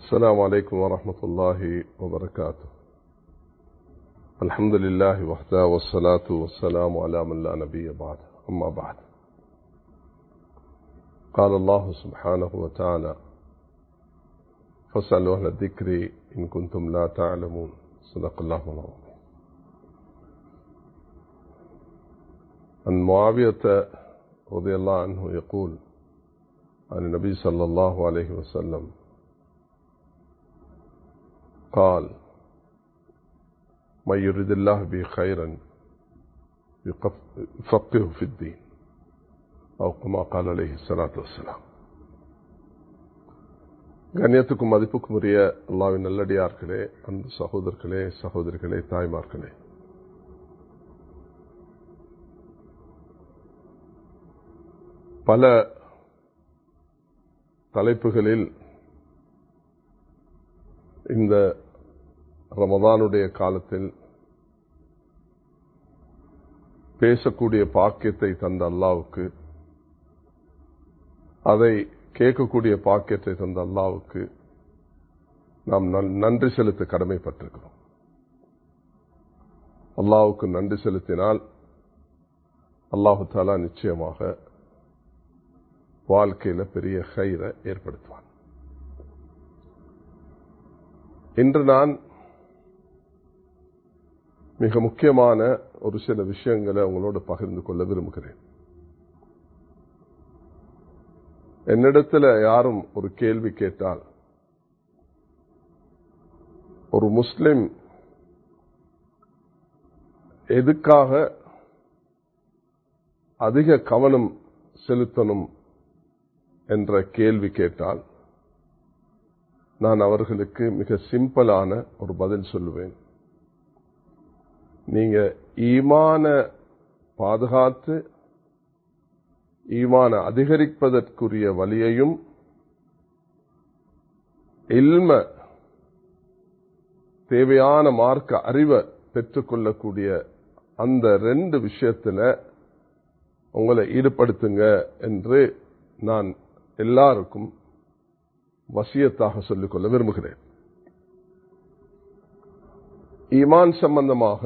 السلام عليكم ورحمة الله وبركاته. الحمد لله وحده والصلاة والسلام على من لا نبي بعد. أما بعد، قال الله سبحانه وتعالى: فاسألوا أهل الذكر إن كنتم لا تعلمون. صدق الله العظيم. عن معاوية رضي الله عنه يقول عن النبي صلى الله عليه وسلم قال: من يريد الله به خيرا يفقهه في الدين، أو كما قال عليه الصلاة والسلام. கண்ணியத்துக்கும் மதிப்புக்கும் உரிய அல்லாஹ்வின் நல்லடியார்களே, அன்பு சகோதரர்களே, சகோதரிகளே, தாய்மார்களே, பல தலைப்புகளில் இந்த ரமதானுடைய காலத்தில் பேசக்கூடிய பாக்கியத்தை தந்த அல்லாஹ்வுக்கு, அதை கேட்கக்கூடிய பாக்கியத்தை தந்த அல்லாஹ்வுக்கு நாம் நன்றி செலுத்த கடமைப்பட்டிருக்கிறோம். அல்லாஹ்வுக்கு நன்றி செலுத்தினால் அல்லாஹு தஆலா நிச்சயமாக வாழ்க்கையில பெரிய கைரை ஏற்படுத்துவான். இன்று நான் மிக முக்கியமான ஒரு சில விஷயங்களை உங்களோடு பகிர்ந்து கொள்ள விரும்புகிறேன். என்னிடத்தில் யாரும் ஒரு கேள்வி கேட்டால், ஒரு முஸ்லிம் எதுக்காக அதிக கவனம் செலுத்தணும் என்ற கேள்வி கேட்டால், நான் அவர்களுக்கு மிக சிம்பிளான ஒரு பதில் சொல்லுவேன். நீங்க ஈமான பாதுகாத்து ஈமான அதிகரிப்பதற்குரிய வழியையும், இல்ம தேவையான மார்க்க அறிவை பெற்றுக்கொள்ளக்கூடிய அந்த ரெண்டு விஷயத்துல உங்களை ஈடுபடுத்துங்க என்று நான் எல்லாருக்கும் வசியத்தாக சொல்லிக்கொள்ள விரும்புகிறேன். ஈமான் சம்பந்தமாக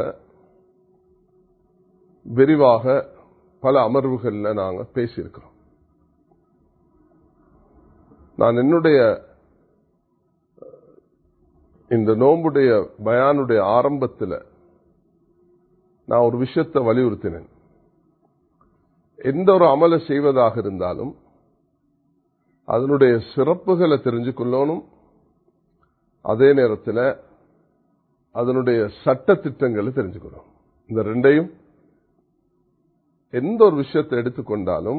விரிவாக பல அமர்வுகளில் நாங்கள் பேசியிருக்கிறோம். நான் என்னுடைய இந்த நோன்புடைய பயானுடைய ஆரம்பத்தில் நான் ஒரு விஷயத்தை வலியுறுத்தினேன். எந்த ஒரு அமலை செய்வதாக இருந்தாலும் அதனுடைய சிறப்புகளை தெரிஞ்சு கொள்ளணும், அதே நேரத்தில் அதனுடைய சட்ட திட்டங்களை தெரிஞ்சுக்கணும். இந்த ரெண்டையும், எந்த ஒரு விஷயத்தை எடுத்துக்கொண்டாலும்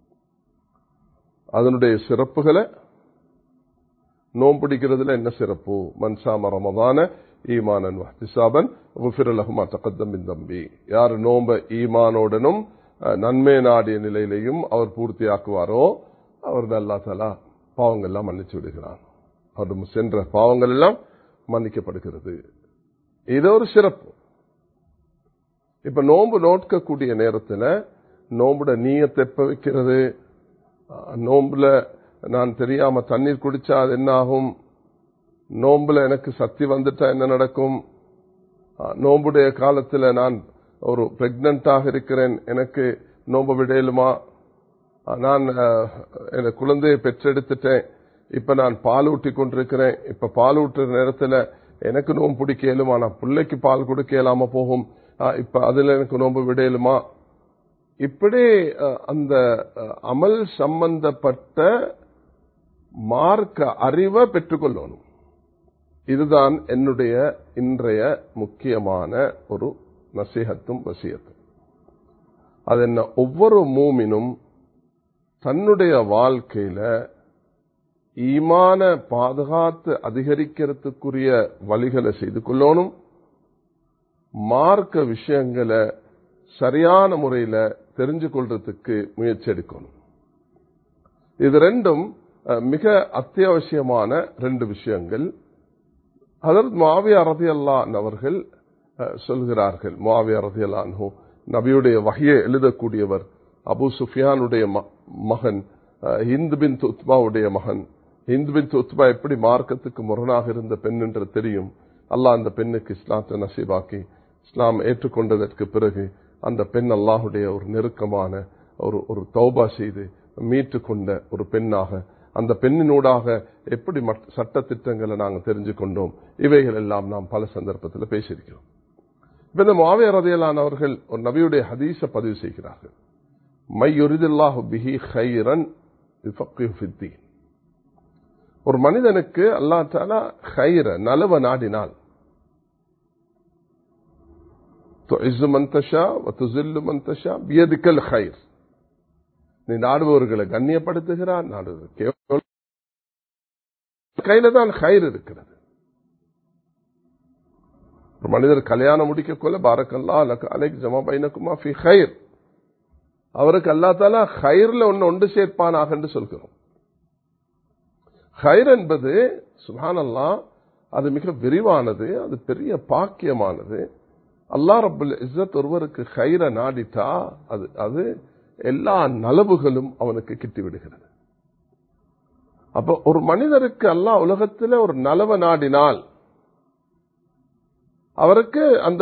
அதனுடைய சிறப்புகளை, நோம்பிடிக்கிறதுல என்ன சிறப்பு, மன்சாம ரமதான ஈமானன் வஹ்திசாபன் குஃபிர லஹு மா தகத்தம் மின் தம்பி, யார் நோம்ப ஈமானோடனும் நன்மை நாடிய நிலையிலையும் அவர் பூர்த்தியாக்குவாரோ அவர் அல்லாஹ் தஆலா பாவங்கள் எல்லாம் மன்னிச்சு விடுகிறான். அவர் சென்ற பாவங்கள் எல்லாம் மன்னிக்கப்படுகிறது. இது ஒரு சிறப்பு. இப்ப நோன்பு நோக்கக்கூடிய நேரத்தில் நோம்புட நீயத்தை எப்ப வைக்கிறது, நோம்புல நான் தெரியாம தண்ணீர் குடிச்சா அது என்ன ஆகும், நோம்புல எனக்கு சக்தி வந்துட்டா என்ன நடக்கும், நோம்புடைய காலத்தில் நான் ஒரு பிரெக்னண்டாக இருக்கிறேன், எனக்கு நோம்பு விடையலுமா, நான் என் குழந்தையை பெற்றெடுத்துட்டேன், இப்ப நான் பால் ஊட்டி கொண்டிருக்கிறேன், இப்ப பால் ஊட்டுற நேரத்தில் எனக்கு நோம்பு பிடிக்கலுமா, நான் பிள்ளைக்கு பால் கொடுக்க இயலாம போகும், இப்ப அதுல எனக்கு நோம்பு விடையலுமா. இப்படி அந்த அமல் சம்பந்தப்பட்ட மார்க்க அறிவை பெற்றுக்கொள்ளணும். இதுதான் என்னுடைய இன்றைய முக்கியமான ஒரு நசீஹத்தும் வசியத்தும். அது என்ன, ஒவ்வொரு மூமினும் தன்னுடைய வாழ்க்கையில ஈமான பாதுகாத்து அதிகரிக்கிறதுக்குரிய வழிகளை செய்து கொள்ளணும், மார்க்க விஷயங்களை சரியான முறையில தெரிஞ்சு கொள்றதுக்கு முயற்சி எடுக்கணும். இது ரெண்டும் மிக அத்தியாவசியமான ரெண்டு விஷயங்கள். ஹஜ்ரத் முஆவியா ரலியல்லாஹு அன்ஹு அவர்கள் சொல்கிறார்கள். முஆவியா ரலியல்லாஹு அன்ஹு நபியுடைய வஹ்யை எழுதக்கூடியவர், அபூ சுஃபியானுடைய மகன், ஹிந்த் பின் உத்பாவுடைய மகன். ஹிந்து பின் உத்பா எப்படி மார்க்கத்துக்கு முரணாக இருந்த பெண் என்று தெரியும். அல்லாஹ் அந்த பெண்ணுக்கு இஸ்லாத்தை நசீபாக்கி இஸ்லாம் ஏற்றுக்கொண்டதற்கு பிறகு அந்த பெண் அல்லாஹுடைய ஒரு நெருக்கமான ஒரு தௌபா செய்து மீட்டு கொண்ட ஒரு பெண்ணாக, அந்த பெண்ணினூடாக எப்படி சட்ட திட்டங்களை நாங்கள் தெரிஞ்சு கொண்டோம். இவைகள் எல்லாம் நாம் பல சந்தர்ப்பத்தில் பேசியிருக்கிறோம். இப்ப இந்த முஆவியா ரலியல்லாஹு அன்ஹு அவர்கள் ஒரு நபியுடைய ஹதீஸை பதிவு செய்கிறார்கள். மை யுரிதுல்லாஹு பிஹி கைரன் யுஃபக்கிஹு ஃபித்தீன். ஒரு மனிதனுக்கு அல்லாஹ் தஆலா கைர நலவ நாடினால், துஇஸ்ஸு மன் தஷா வ துஸில்லு மன் தஷா பியதிக்கல் கைர். நீ நாடுபவர்களை கண்ணியப்படுத்துகிறார், நாடுவது கையில தான் கைர் இருக்கிறது. ஒரு மனிதர் கல்யாணம் முடிக்க கொள்ள பாரக்கல்லாஹு லக அலைக் ஜமா பைனகுமா ஃபீ கைர், அவருக்கு அல்லாஹ் தஆலா கைர்ல ஒன்று சேர்ப்பானாக என்று சொல்கிறோம். கைர் என்பது சுப்ஹானல்லாஹ் அது மிக விரிவானது, அது பெரிய பாக்கியமானது. அல்லாஹ் ரப்புல் இஸ்ஸத் ஒருவருக்கு கைர நாடிட்டா அது எல்லா நலவுகளும் அவனுக்கு கிட்டி விடுகிறது. அப்ப ஒரு மனிதருக்கு அல்லாஹ் உலகத்தில் ஒரு நலவ நாடினால் அவருக்கு அந்த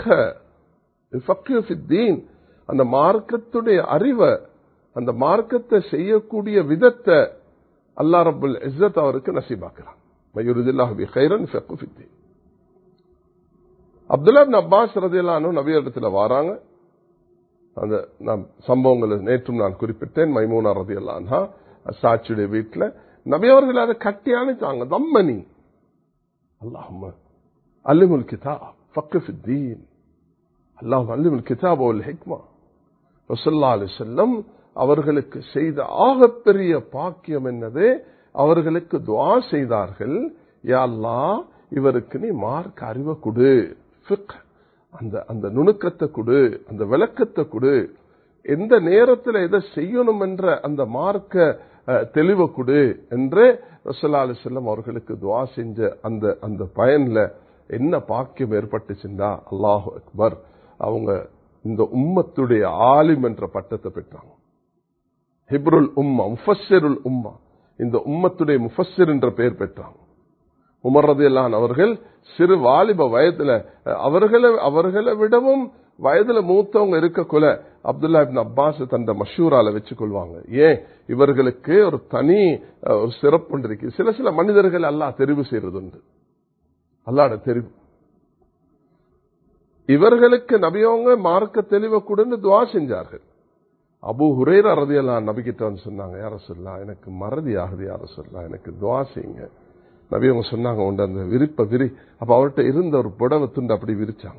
ஃபிக்ஹ் அந்த மார்க்கத்துடைய அறிவை, அந்த மார்க்கத்தை செய்யக்கூடிய விதத்தை அல்லாஹ் ரப்புல் இஸ்ஸத் அவருக்கு நசீபாக்குறான். மயூரிதுல்லாஹு பி கைரன் ஃபிக்ஹு ஃபித்தீன். அப்துல்லாஹ் இப்னு அப்பாஸ் ரலியல்லாஹு அன்ஹு நபி இடத்துல வராங்க. அந்த சம்பவங்களை நேற்றும் நான் குறிப்பிட்டேன். மைமூனா ரலியல்லாஹு அன்ஹா சாட்சியுடைய வீட்டில் நபி அவர்கள் அதை கட்டி அணைத்தாங்க. தம்மனி அல்லாஹும்ம அல்லிமுல் கிதாப் ஃபக்ஹு ஃபித்தீன், அல்லாஹும்ம அல்லிமுல் கிதாப் வல் ஹிக்மா. ஸல்லல்லாஹு அலைஹி வஸல்லம் அவர்களுக்கு செய்த ஆகப்பெரிய பாக்கியம் என்னது? அவர்களுக்கு துஆ செய்தார்கள், யா அல்லாஹ் இவருக்கு நீ மார்க்க அறிவை கொடு, ஃபிக்ஹ் அந்த நுணுக்கத்தை கொடு, அந்த விளக்கத்தை கொடு, எந்த நேரத்தில் எதை செய்யணும் என்ற அந்த மார்க்க தெளிவை கொடு என்று ரசூலுல்லாஹி அலைஹி வஸல்லம் அவர்களுக்கு துஆ செஞ்ச அந்த பயன்ல என்ன பாக்கியம் ஏற்பட்டுச்சுண்டா, அல்லாஹு அக்பர், அவங்க இந்த உம்மத்துடைய ஆலிம் என்ற பட்டத்தை பெற்றாங்க. ஹிப்ருல் உம்மா, முஃபஸ்ஸிருல் உம்மா, இந்த உம்மத்துடைய முஃபஸ்ஸிர் என்ற பெயர் பெற்றாங்க. உமர் ரலியல்லாஹு அன்ஹு அவர்கள் சிறு வாலிப வயதுல, அவர்களை விடவும் வயதுல மூத்தவங்க இருக்கக்குள்ள அப்துல்லா இப்னு அப்பாஸ் தந்த மஷூரால வச்சுக் கொள்வாங்க. ஏன் இவர்களுக்கு ஒரு தனி ஒரு சிறப்பு இருக்கு. சில மனிதர்கள் அல்லாஹ் தெரிவு செய்யறது உண்டு, அல்லாஹ்வுடைய தெரிவு. இவர்களுக்கு நபியவங்க மார்க்க தெளிவை கொடுன்னு துஆ செஞ்சார்கள். அபூ ஹுரைரா ரலியல்லாஹு அன்ஹு நபி கிட்ட வந்து சொன்னாங்க, யா ரசூலுல்லாஹ் எனக்கு மறதி ஆகுது, யா ரசூலுல்லாஹ் எனக்கு துஆ செய்யுங்க. நபி அவங்க சொன்னாங்க, உண்டு அந்த விரிப்ப விரி. அப்ப அவர்கிட்ட இருந்த ஒரு புடவை துண்டு அப்படி விரிச்சாங்க,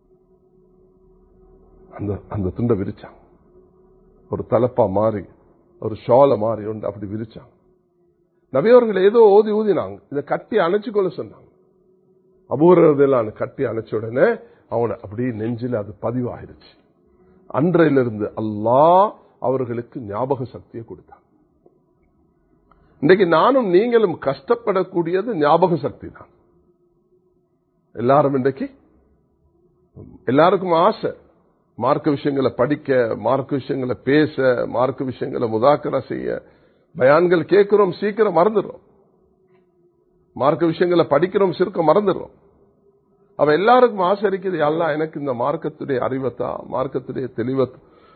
அந்த துண்டை விரிச்சாங்க, ஒரு தலப்பா மாறி ஒரு ஷால மாறி உண்டு அப்படி விரிச்சாங்க. நபி அவர்கள் ஏதோ ஊதினாங்க, இதை கட்டி அணைச்சுக்கொள்ள சொன்னாங்க. அபூ ஹுரைரா கட்டி அணைச்ச உடனே அவனை அப்படி நெஞ்சில் அது பதிவாயிருச்சு. அன்றையிலிருந்து அல்லாஹ் அவர்களுக்கு ஞாபக சக்தியை கொடுத்தார். இன்றைக்கு நானும் நீங்களும் கஷ்டப்படக்கூடியது ஞாபக சக்தி தான். எல்லாரும் இன்றைக்கு எல்லாருக்கும் ஆசை மார்க்க விஷயங்களை படிக்க, மார்க்க விஷயங்களை பேச, மார்க்க விஷயங்களை முதாக்கரா செய்ய. பயான்கள் கேட்கிறோம், சீக்கிரம் மறந்துடுறோம். மார்க்க விஷயங்களை படிக்கிறோம், சிறுக்க மறந்துடுறோம். அவ எல்லாருக்கும் ஆசை இருக்குது, அல்லாஹ் எனக்கு இந்த மார்க்கத்துடைய அறிவத்தா, மார்க்கத்துடைய தெளிவத்தா.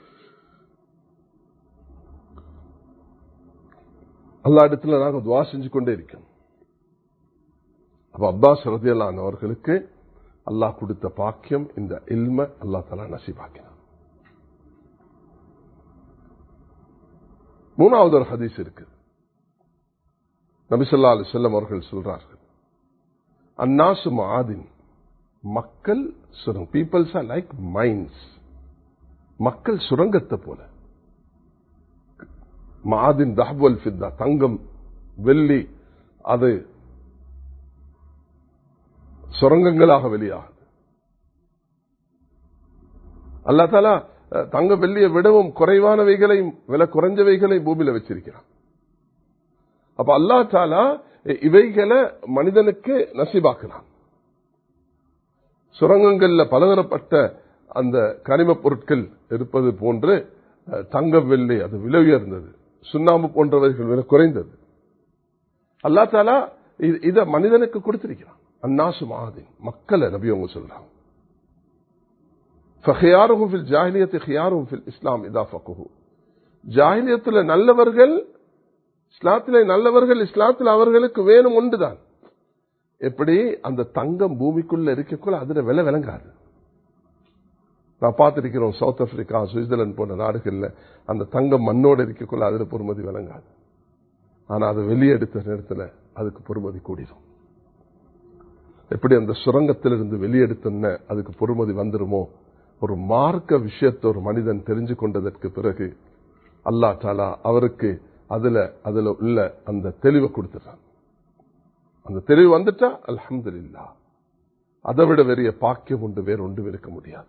அல்லாஹ் இடத்துல நாங்கள் துஆ செஞ்சு கொண்டே இருக்கோம். அப்ப அப்பாஸ் ரலியல்லாஹு அன்ஹு அவர்களுக்கு அல்லாஹ் கொடுத்த பாக்கியம் இந்த இல்ம அல்லாஹ் தஆலா நசீபாக்கினான். மூணாவது ஒரு ஹதீஸ் இருக்கு. நபி ஸல்லல்லாஹு அலைஹி வஸல்லம் அவர்கள் சொல்றார்கள், அன்னாசு மஆதின், மக்கள் சுரங்கம், பீப்பிள்ஸ் ஆர் லைக் மைன்ஸ், மக்கள் சுரங்கத்தை போல. மஆதின் தஹப் வல் ஃபித்தா, தங்கம் வெள்ளி அது சுரங்கங்களாக வெளியாகுது. அல்லாஹ் தஆலா தங்க வெள்ளியை விடவும் குறைவானவைகளையும் விலை குறைஞ்சவைகளையும் பூமியில வச்சிருக்கிறான். அப்ப அல்லாஹ் தஆலா இவைகளை மனிதனுக்கு நசீபாக்குறான். சுரங்கங்கள்ல பலதரப்பட்ட அந்த கனிம பொருட்கள் இருப்பது போன்று தங்க வெள்ளி அது விலை உயர்ந்தது, சுண்ணாம்பு போன்றவைகள் விலை குறைந்தது. அல்லாஹ் தஆலா இத மனிதனுக்கு கொடுத்திருக்கிறான். அன்னாசு மாதின், மக்களை நபி அவங்க சொல்றாங்க. ஃபஹியாருஹும் ஃபில் ஜாஹிலியத்தி ஹியாருஹும் ஃபில் இஸ்லாம் இதா ஃபக்ஹு. ஜாஹிலியத்துல நல்லவர்கள் இஸ்லாத்திலே நல்லவர்கள், இஸ்லாத்தில் அவர்களுக்கு வேணும் ஒன்றுதான். எப்படி அந்த தங்கம் பூமிக்குள்ள இருக்கக்குள்ள அதுல விலை விளங்காது. நான் பார்த்திருக்கிறோம் சவுத் ஆப்பிரிக்கா, சுவிட்சர்லாந்து போன்ற நாடுகள்ல அந்த தங்கம் மண்ணோடு இருக்கக்குள்ள அதுல பொறுமதி விளங்காது. ஆனா அதை வெளியெடுத்த நேரத்துல அதுக்கு பொறுமதி கூடிடும். எப்படி அந்த சுரங்கத்திலிருந்து வெளியெடுத்தோன்னு அதுக்கு பொறுமதி வந்துருமோ, ஒரு மார்க்க விஷயத்தை ஒரு மனிதன் தெரிஞ்சு கொண்டதற்கு பிறகு அல்லாஹ் தஆலா அவருக்கு அதுல உள்ள அந்த தெளிவை கொடுத்துறான். அந்த தெளிவு வந்துட்டா அல்ஹம்துலில்லாஹ், அதை விட பெரிய பாக்கியம் உண்டு வேறு ஒன்றும் இருக்க முடியாது.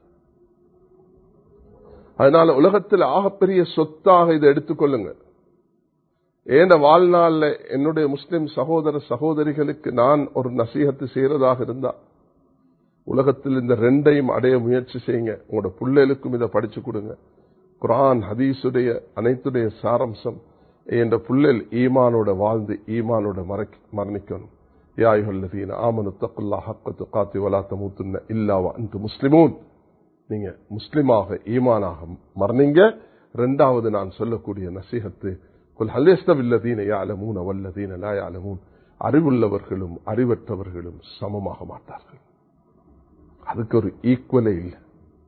அதனால உலகத்தில் ஆகப்பெரிய சொத்தாக இதை எடுத்துக்கொள்ளுங்க. ஏண்ட வாழ்நாள்ல என்னுடைய முஸ்லிம் சகோதர சகோதரிகளுக்கு நான் ஒரு நசீகத்து செய்யறதாக இருந்தா, உலகத்தில் இந்த ரெண்டையும் அடைய முயற்சி செய்யுங்க. உங்களோட பிள்ளைகளுக்கும் இதை படிச்சு கொடுங்க. குர்ஆன் ஹதீஸுடைய அனைத்துடைய சாரம்சம் என்ற பிள்ளைகள் ஈமானோட வாழ்ந்து ஈமானோட மரணிக்கணும். யா அய்யுஹல்லதீன ஆமனு தக்குல்லாஹ ஹக்க துகாத்தி வலா தமூதுன்ன இல்லா வ அன்தும் முஸ்லிமூன். நீங்க முஸ்லிமாக ஈமானாக மரணிங்க. இரண்டாவது நான் சொல்லக்கூடிய நசீஹத்து, குல் ஹல் யஸ்தவில்லதீன யஅலமூன வல்லதீன லா யஅலமூன். அறிவுள்ளவர்களும் அறிவற்றவர்களும் சமமாக மாட்டார்கள். அதுக்கு ஒரு ஈக்குவலே இல்லை.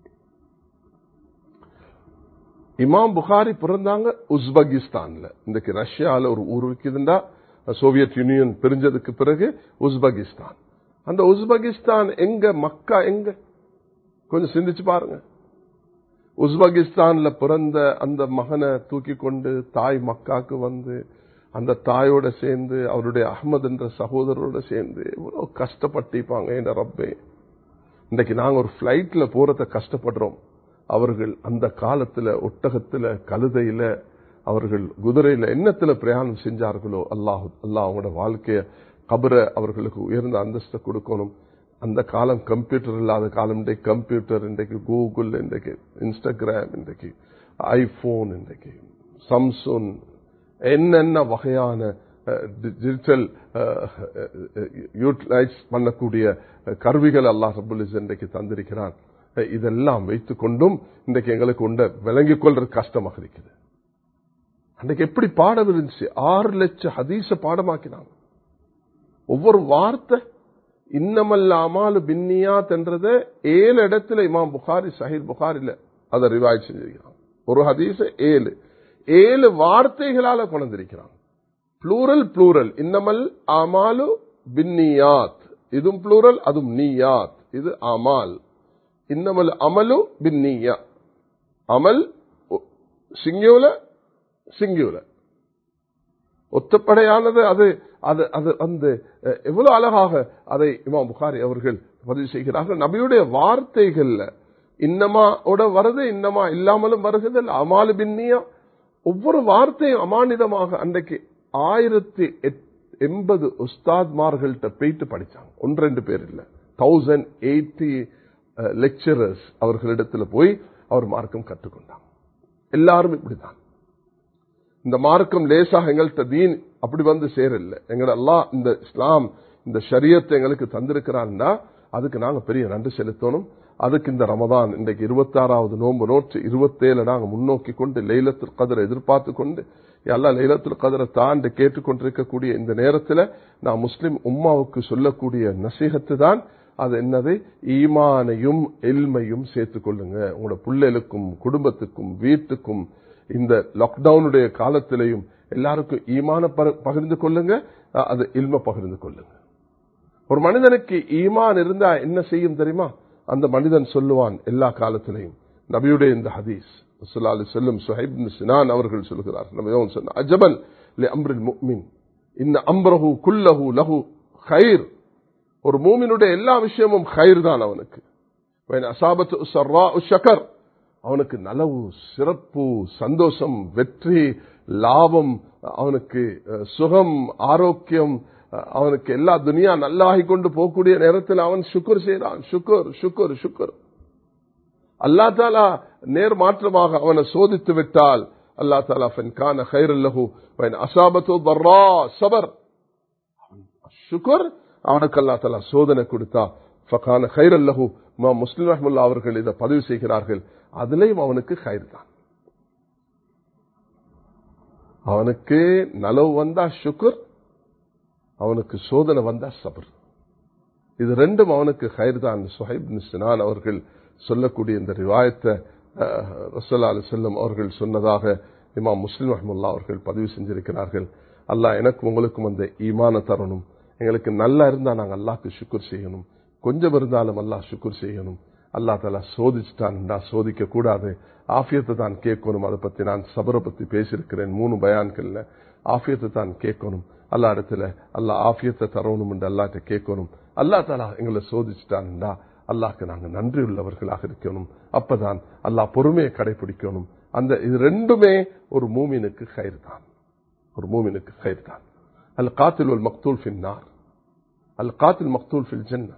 இமாம் புகாரி பிறந்தாங்க உஸ்பெகிஸ்தான்ல. இன்றைக்கு ரஷ்யால ஒரு ஊர் இருக்குதுண்டா, சோவியத் யூனியன் பிரிஞ்சதுக்கு பிறகு உஸ்பெகிஸ்தான். அந்த உஸ்பெகிஸ்தான் எங்க, மக்கா எங்க, கொஞ்சம் சிந்திச்சு பாருங்க. உஸ்பெகிஸ்தான்ல பிறந்த அந்த மகனை தூக்கி கொண்டு தாய் மக்காக்கு வந்து அந்த தாயோட சேர்ந்து அவருடைய அஹ்மத் என்ற சகோதரரோட சேர்ந்து எவ்வளவு கஷ்டப்பட்டிருப்பாங்க என்ற ரப்பே. இன்றைக்கு நாங்க ஒரு பிளைட்ல போறத கஷ்டப்படுறோம். அவர்கள் அந்த காலத்துல ஒட்டகத்துல, கழுதையில, அவர்கள் குதிரையில என்னத்துல பிரயாணம் செஞ்சார்களோ, அல்லாஹ் அவங்களோட வாழ்க்கைய கபரை அவர்களுக்கு உயர்ந்த அந்தஸ்தை கொடுக்கணும். அந்த காலம் கம்ப்யூட்டர் இல்லாத காலம். இன்றைக்கு கம்ப்யூட்டர், இன்றைக்கு கூகுள், இன்றைக்கு இன்ஸ்டாகிராம், இன்றைக்கு ஐபோன், இன்றைக்கு சாம்சங், என்னென்ன வகையான டிஜிட்டல் யூட்டிலைஸ் பண்ணக்கூடிய கருவிகள் அல்லாஹ் ரப்பல் இஸ்ஸத் இன்றைக்கு தந்திருக்கிறான். இதெல்லாம் வைத்துக் கொண்டும் இன்றைக்கு எங்களுக்கு உண்ட விளங்கிக் கொள்றது கஷ்டமாக இருக்குது. அன்றைக்கு எப்படி பாடம் இருந்துச்சு? 6 லட்சம் ஹதீஸ பாடமாக்கினாங்க. ஒவ்வொரு வார்த்தை இன்னமல்ல அமாலு பின்னியாத் என்றத 7 இடத்துல இமாம் புகாரி சஹீஹ் புகாரில அதை ரிவாயத் செஞ்சிருக்கிறாங்க. ஒரு ஹதீஸ 7 வார்த்தைகளால கொண்டிருக்கிறாங்க. ப்ளூரல் இன்னமல் அமாலு பின்னியாத், இதுவும் ப்ளூரல் அதுவும் நீயாத், இது அமால். இன்னமல் அமலு பின்னியா, அமல் சிங்குலர் ஒத்தப்படையானது. அது அது அது வந்து எவ்வளவு அழகாக அதை இமாம் புகாரி அவர்கள் பதிவு செய்கிறார்கள். நபியுடைய வார்த்தைகள்ல இன்னமாவோட வருது, இன்னமா இல்லாமலும் வருகிறது. அமாலு பின்னியா, ஒவ்வொரு வார்த்தையும் அமானிதமாக. அன்றைக்கு 1080 உஸ்தாத்மார்கள்ட்ட போயிட்டு படிச்சாங்க. 1-2 பேர் இல்ல, 1080 லெக்சரர்ஸ் அவர்களிடத்துல போய் அவர் மார்க்கம் கற்றுக்கொண்டாங்க. எல்லாரும் இப்படிதான். இந்த மார்க்கம் லேசாக எங்கள்கிட்ட தீன் அப்படி வந்து சேரல. எங்களை அல்லாஹ் இந்த இஸ்லாம் இந்த ஷரியத்தை எங்களுக்கு தந்திருக்கிறான்னா அதுக்கு நாங்க பெரிய நன்றி செலுத்தணும். அதுக்கு இந்த ரமதான் இன்றைக்கு 26வது நோன்பு நோற்று 27 நாங்க முன்னோக்கி கொண்டு லைலத்துல் கத்ரை எதிர்பார்த்து கொண்டு அல்லாஹ் லைலத்துல் கத்ரை தாண்டி கேட்டுக்கொண்டிருக்கக்கூடிய இந்த நேரத்தில் நான் முஸ்லிம் உம்மாவுக்கு சொல்லக்கூடிய நசீஹத்து தான் அது என்னது? ஈமானையும் இல்மையும் சேர்த்துக் கொள்ளுங்க. உங்களோட பிள்ளைகளுக்கும் குடும்பத்துக்கும் வீட்டுக்கும் இந்த லாக்டவுனுடைய காலத்திலையும் எல்லாருக்கும் ஈமான பகிர்ந்து கொள்ளுங்க, அது இல்ம பகிர்ந்து கொள்ளுங்க. ஒரு மனிதனுக்கு ஈமான் இருந்தா என்ன செய்யும் தெரியுமா? அந்த மனிதன் சொல்லுவான் எல்லா காலத்திலையும். நபியுடைய இந்த ஹதீஸ் ஸல்லல்லாஹு அலைஹி வஸல்லம் சுஹைப் இப்னு சினான் அவர்கள் சொல்கிறார். நபி அவர்கள் சொன்னார், அஜபன் லி அம்ரில் முஃமின் இன்ன அம்ரஹு குல்லஹு லஹு கைர். ஒரு மூமினுடைய எல்லா விஷயமும் கைர் தான் அவனுக்கு. அசாபத்து ஸர்ராஉ ஷக்கர், அவனுக்கு நலவு, சிறப்பு, சந்தோஷம், வெற்றி, லாபம், அவனுக்கு சுகம், ஆரோக்கியம், அவனுக்கு எல்லா துனியா நல்லாகி கொண்டு போகக்கூடிய நேரத்தில் அவன் சுக்குர் செய்யறான். சுக்குர். அல்லாஹ் தஆலா நேர் மாற்றமாக அவனை சோதித்து விட்டால் அல்லாஹ் தஆலா ஃபன் கான கைரல் லஹு வ இன் அஸாபத்து தர்ரா ஸபர், ஷுக்ர். அவனுக்கு அல்லாஹ் தஆலா சோதனை கொடுத்தா ஃபகான கைரல் லஹு. முஸ்லிம் ரஹ்மத்துல்லாஹி அவர்கள் இதை பதிவு செய்கிறார்கள். அதுலயும் அவனுக்கு கைர் தான். அவனுக்கு நலவு வந்தா ஷுக்ர், அவனுக்கு சோதனை வந்தா சபர். இது ரெண்டும் அவனுக்கு கைர் தான். சுஹைப் பின் சினான் அவர்கள் சொல்லக்கூடிய இந்த ரிவாயத்தை ரசூலுல்லாஹி அலைஹி வஸல்லம் அவர்கள் சொன்னதாக இமாம் முஸ்லிம் ரஹ்மத்துல்லாஹி அவர்கள் பதிவு செஞ்சிருக்கிறார்கள். அல்லாஹ் எனக்கு உங்களுக்கும் அந்த ஈமான தரணும். எங்களுக்கு நல்லா இருந்தா நாங்க அல்லாஹ்க்கு ஷுக்ர் செய்யணும். கொஞ்சம் இருந்தாலும் அல்லாஹ் ஷுக்ர் செய்யணும். அல்லாஹ் தஆலா சோதிச்சுட்டான்டா சோதிக்க கூடாது. ஆஃபியத்தை தான் கேட்கணும். அதை பத்தி நான் சபரை பத்தி பேசியிருக்கிறேன் 3 பயான்கள்ல. ஆஃபியத்தை தான் கேட்கணும். அல்லாஹ் இடத்துல அல்லாஹ் ஆஃபியத்தை தரணும் என்று அல்லாஹ்ட்ட கேட்கணும். அல்லாஹ் தஆலா எங்களை சோதிச்சுட்டான்டா அல்லாஹ்க்கு நாங்க நன்றி உள்ளவர்களாக இருக்கணும். அப்பதான் அல்லாஹ் பொறுமையை கடைபிடிக்கணும். அந்த இது ரெண்டுமே ஒரு மூமினுக்கு கைர் தான். ஒரு மூமினுக்கு கைர் தான். அல் காத்தில் வல் மக்தூல் ஃபின் நார், அல் காத்தில் மக்தூல் ஃபில் ஜன்னah.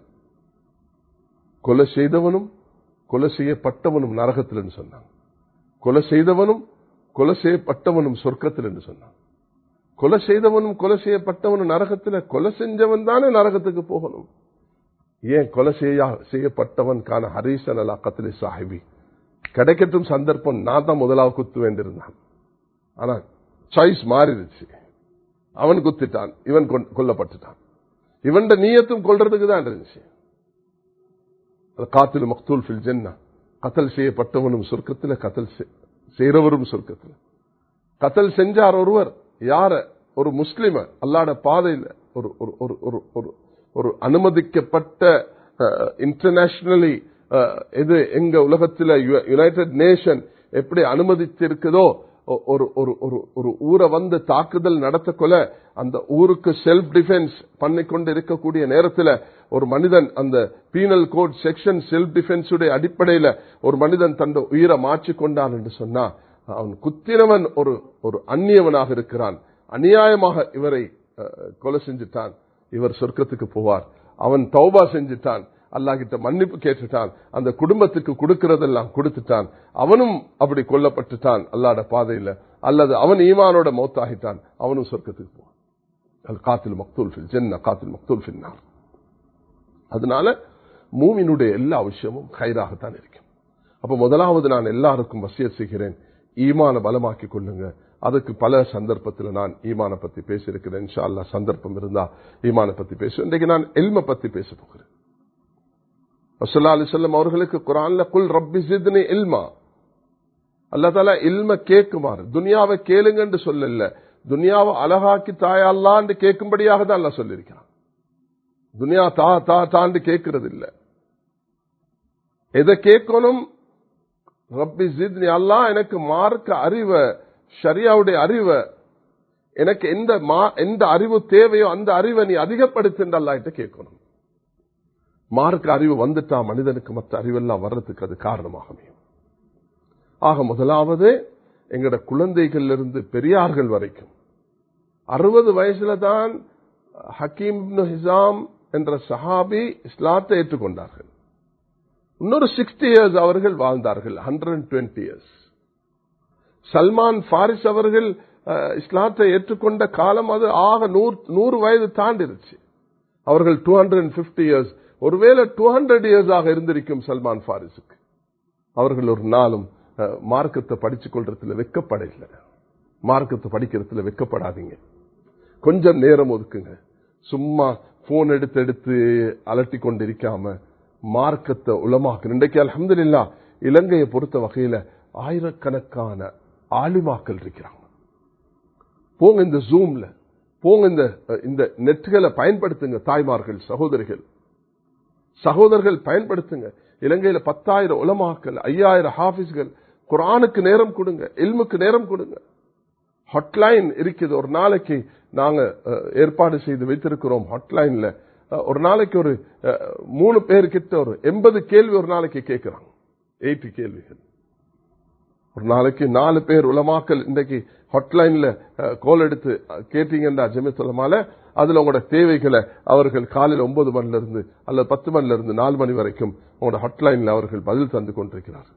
கொலை செய்தவனும் கொலை செய்யப்பட்டவனும் நரகத்தில் என்று சொன்னாங்க. கொலை செய்தவனும் கொலை செய்யப்பட்டவனும் சொர்க்கத்தில் என்று சொன்னாங்க. கொலை செய்தவனும் கொலை செய்யப்பட்டவனும் நரகத்தில். கொலை செஞ்சவன் தானே நரகத்துக்கு போகணும். ஏன் கொலை செய்யப்பட்டவன் கான ஹரீசன் அலா கத்லி சாஹிபி, கிடைக்கட்டும் சந்தர்ப்பம் நான் தான் முதலாவது குத்து வேண்டியிருந்தான். ஆனா சாய்ஸ் மாறிடுச்சு. அவன் குத்திட்டான், இவன் கொல்லப்பட்டுட்டான். இவன் நீயத்தும் கொல்றதுக்கு தான் இருந்துச்சு. காத்தில் மக்தூல் ஃபில் ஜன்னah, கத்தல் செய்யப்பட்டவனும் சொர்க்கத்தில், கத்தல் செய்றவரும் சொர்க்கத்தில். கத்தல் செஞ்சார் ஒருவர், யார? ஒரு முஸ்லிம அல்லாஹ்வுடைய பாதையில் ஒரு அனுமதிக்கப்பட்ட இன்டர்நேஷனலி இது எங்க உலகத்தில் யுனைடெட் நேஷன் எப்படி அனுமதித்திருக்குதோ ஒரு ஊரை வந்து தாக்குதல் நடத்தக்கொள்ள அந்த ஊருக்கு செல்ஃப் டிஃபென்ஸ் பண்ணிக்கொண்டு இருக்கக்கூடிய நேரத்தில் ஒரு மனிதன் அந்த penal code section self defence அடிப்படையில் ஒரு மனிதன் தன் உயிரை மாற்றிக்கொண்டான் என்று சொன்னா அவன் குத்தினவன் ஒரு அந்நியவனாக இருக்கிறான். அநியாயமாக இவரை கொலை செஞ்சிட்டான். இவர் சொர்க்கத்துக்கு போவார். அவன் தௌபா செஞ்சிட்டான், அல்லாஹ் கிட்ட மன்னிப்பு கேட்டுட்டான், அந்த குடும்பத்துக்கு கொடுக்கிறதெல்லாம் கொடுத்துட்டான். அவனும் அப்படி கொல்லப்பட்டுட்டான் அல்லாஹ்வுடைய பாதையில், அல்லது அவன் ஈமானோட மௌத்தாகிட்டான், அவனும் சொர்க்கத்துக்கு போவான். அல் காத்தில் மக்தூல் ஃபில் ஜன்னah, காத்தில் மக்தூல் ஃபின் நார். அதனால மூமினுடைய எல்லா விஷயமும் கைராகத்தான் இருக்கும். அப்ப முதலாவது நான் எல்லாருக்கும் வசியத் செய்கிறேன், ஈமான பலமாக்கிக் கொள்ளுங்க. அதுக்கு பல சந்தர்ப்பத்தில் நான் ஈமான பத்தி பேசியிருக்கிறேன். இன்ஷா அல்லாஹ் சந்தர்ப்பம் இருந்தா ஈமான பத்தி பேசுவேன். இன்றைக்கு நான் இல்ம பத்தி பேச போகிறேன். ரசூலுல்லாஹி அலைஹி வஸல்லம் அவர்களுக்கு குர்ஆன்ல குல் ரப்பி ஸித்னி இல்மா, அல்லாஹ் தஆலா இல்ம கேட்குமாறு, துனியாவை கேளுங்கன்னு சொல்லல, துனியாவை அழகாக்கி தாயா அல்லாஹ்னு கேட்கும்படியாக தான் அல்லாஹ் சொல்லியிருக்கிறான். துனியா தாண்டு கேட்கிறது இல்ல. எதை கேட்கணும்? ரப்பி ஸித்னி, அல்லாஹ் எனக்கு மார்க்க அறிவை, ஷரியாவுடைய அறிவை, எனக்கு எந்த அறிவு தேவையோ அந்த அறிவை நீ அதிகப்படுத்து அல்லாஹ்கிட்ட கேட்கணும். மார்க்க அறிவு வந்துட்டா மனிதனுக்கு மற்ற அறிவெல்லாம் வர்றதுக்கு அது காரணமாக அமையும். ஆக முதலாவது எங்கட குழந்தைகள் இருந்து பெரியார்கள் வரைக்கும் 60 வயசுல தான் ஹக்கீம் இப்னு ஹிசாம் என்ற சஹாபி இஸ்லாத்தை ஏற்றுக்கொண்டார்கள். இன்னொரு 60 years அவர்கள் வாழ்ந்தார்கள், 120 years. சல்மான் பாரிஸ் அவர்கள் இஸ்லாத்தை ஏற்றுக்கொண்ட காலம் அது ஆக 100 வயது தாண்டிருச்சு. அவர்கள் 250 years, ஒருவேளை 200 years ஆக இருந்திருக்கும் சல்மான் பாரிஸுக்கு. அவர்கள் ஒரு நாளும் மார்க்கத்தை படிச்சுக் கொள்றதுல வெக்கப்படல. மார்க்கத்தை படிக்கிறதுல வெக்கப்படாதீங்க. கொஞ்சம் நேரம் ஒதுக்குங்க. சும்மா போன் எடுத்து அலட்டி கொண்டிருக்காம மார்க்கத்தை உலமாக்கு. இன்றைக்கு அல்ஹம்துலில்லாஹ் இலங்கையை பொறுத்த வகையில ஆயிரக்கணக்கான ஆலிமாக்கள் இருக்கிறாங்க. போங்க இந்த ஜூம்ல, போங்க இந்த நெட்களை பயன்படுத்துங்க. தாய்மார்கள், சகோதரர்கள் பயன்படுத்துங்க. இலங்கையில 10,000 உலமாக்கள், 5,000 ஹாஃபிஸ்கள். குர்ஆனுக்கு நேரம் கொடுங்க, இல்முக்கு நேரம் கொடுங்க. ஹாட்லைன் இருக்குது. ஒரு நாளைக்கு நாங்க ஏற்பாடு செய்து வைத்திருக்கிறோம். ஹாட்லைன்ல ஒரு நாளைக்கு ஒரு 3 பேர்கிட்ட ஒரு 80 கேள்வி ஒரு நாளைக்கு கேட்கிறாங்க. 80 கேள்விகள் ஒரு நாளைக்கு. 4 பேர் உலமாக்கள் இன்றைக்கு ஹாட்லைன்ல கால் எடுத்து கேட்டீங்கன்னா ஜமீஅத் உலமால அதுல உங்களோட தேவைகளை அவர்கள் காலையில் 9 மணில இருந்து அல்லது 10 மணில இருந்து 4 மணி வரைக்கும் உங்களோட ஹாட்லைன்ல அவர்கள் பதில் தந்து கொண்டிருக்கிறார்கள்.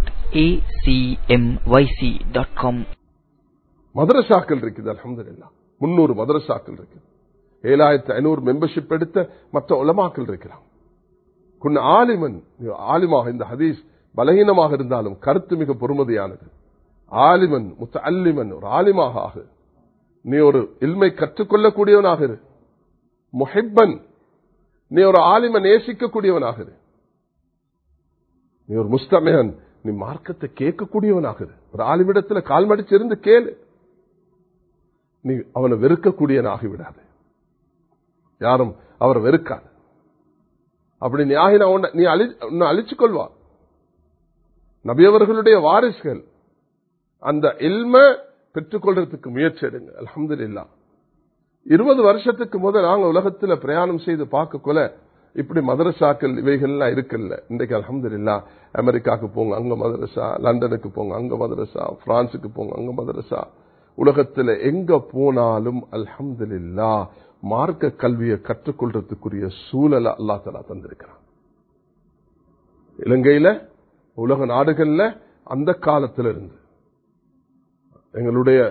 www.acmyc.com மதரசாக்கள் இருக்குது. அல்ஹம்துலில்லாஹ் 300 மதரசாக்கள் இருக்கு. 7500 மெம்பர்ஷிப் எடுத்த மற்ற உலமாக்கள் இருக்கிறாங்க. குன்ன ஆலிமன், ஆலிமாக இந்த ஹதீஸ் பலகீனமாக இருந்தாலும் கருத்து மிக பொறுமதியானது. ஆலிமன் முத்தஅல்லிமன், ஒரு ஆலிமாக ஆகு. நீ ஒரு இல்மை கற்றுக்கொள்ளக்கூடியவனாக இரு. முஹிப்பன், நீ ஒரு ஆலிமன் நேசிக்கக்கூடியவனாக இரு. நீ ஒரு முஸ்தமியன், நீ மார்க்கத்தை கேட்கக்கூடியவனாக இரு. ஒரு ஆலிமிடத்துல கால் மடிச்சு இருந்து கேளு. நீ அவனை வெறுக்கக்கூடியவனாகி விடாது. யாரும் அவரை வெறுக்காது. அப்படி நீ ஆகினா நீ அழிச்சுக் கொள்வா. நபியவர்களுடைய வாரிசுகள் அந்த இல்ம பெற்றுக்கொள்றதுக்கு முயற்சி எடுங்க. அல்ஹம்துலில்லாஹ். 20 வருஷத்துக்கு முதல் நாங்க உலகத்துல பிரயாணம் செய்து பார்க்கக்குள்ள இப்படி மதரசாக்கள் இவைகள்லாம் இருக்குல்ல. இன்றைக்கு அல்ஹம்துலில்லாஹ் அமெரிக்காவுக்கு போங்க அங்க மதரசா, லண்டனுக்கு போங்க அங்க மதரசா, பிரான்சுக்கு போங்க அங்க மதரசா. உலகத்துல எங்க போனாலும் அல்ஹம்துலில்லாஹ் மார்க்க கல்வியை கற்றுக்கொள்றதுக்குரிய சூழலை அல்லாஹ் தஆலா தந்திருக்கிறான். இலங்கையில உலக நாடுகள்ல அந்த காலத்திலிருந்து எங்களுடைய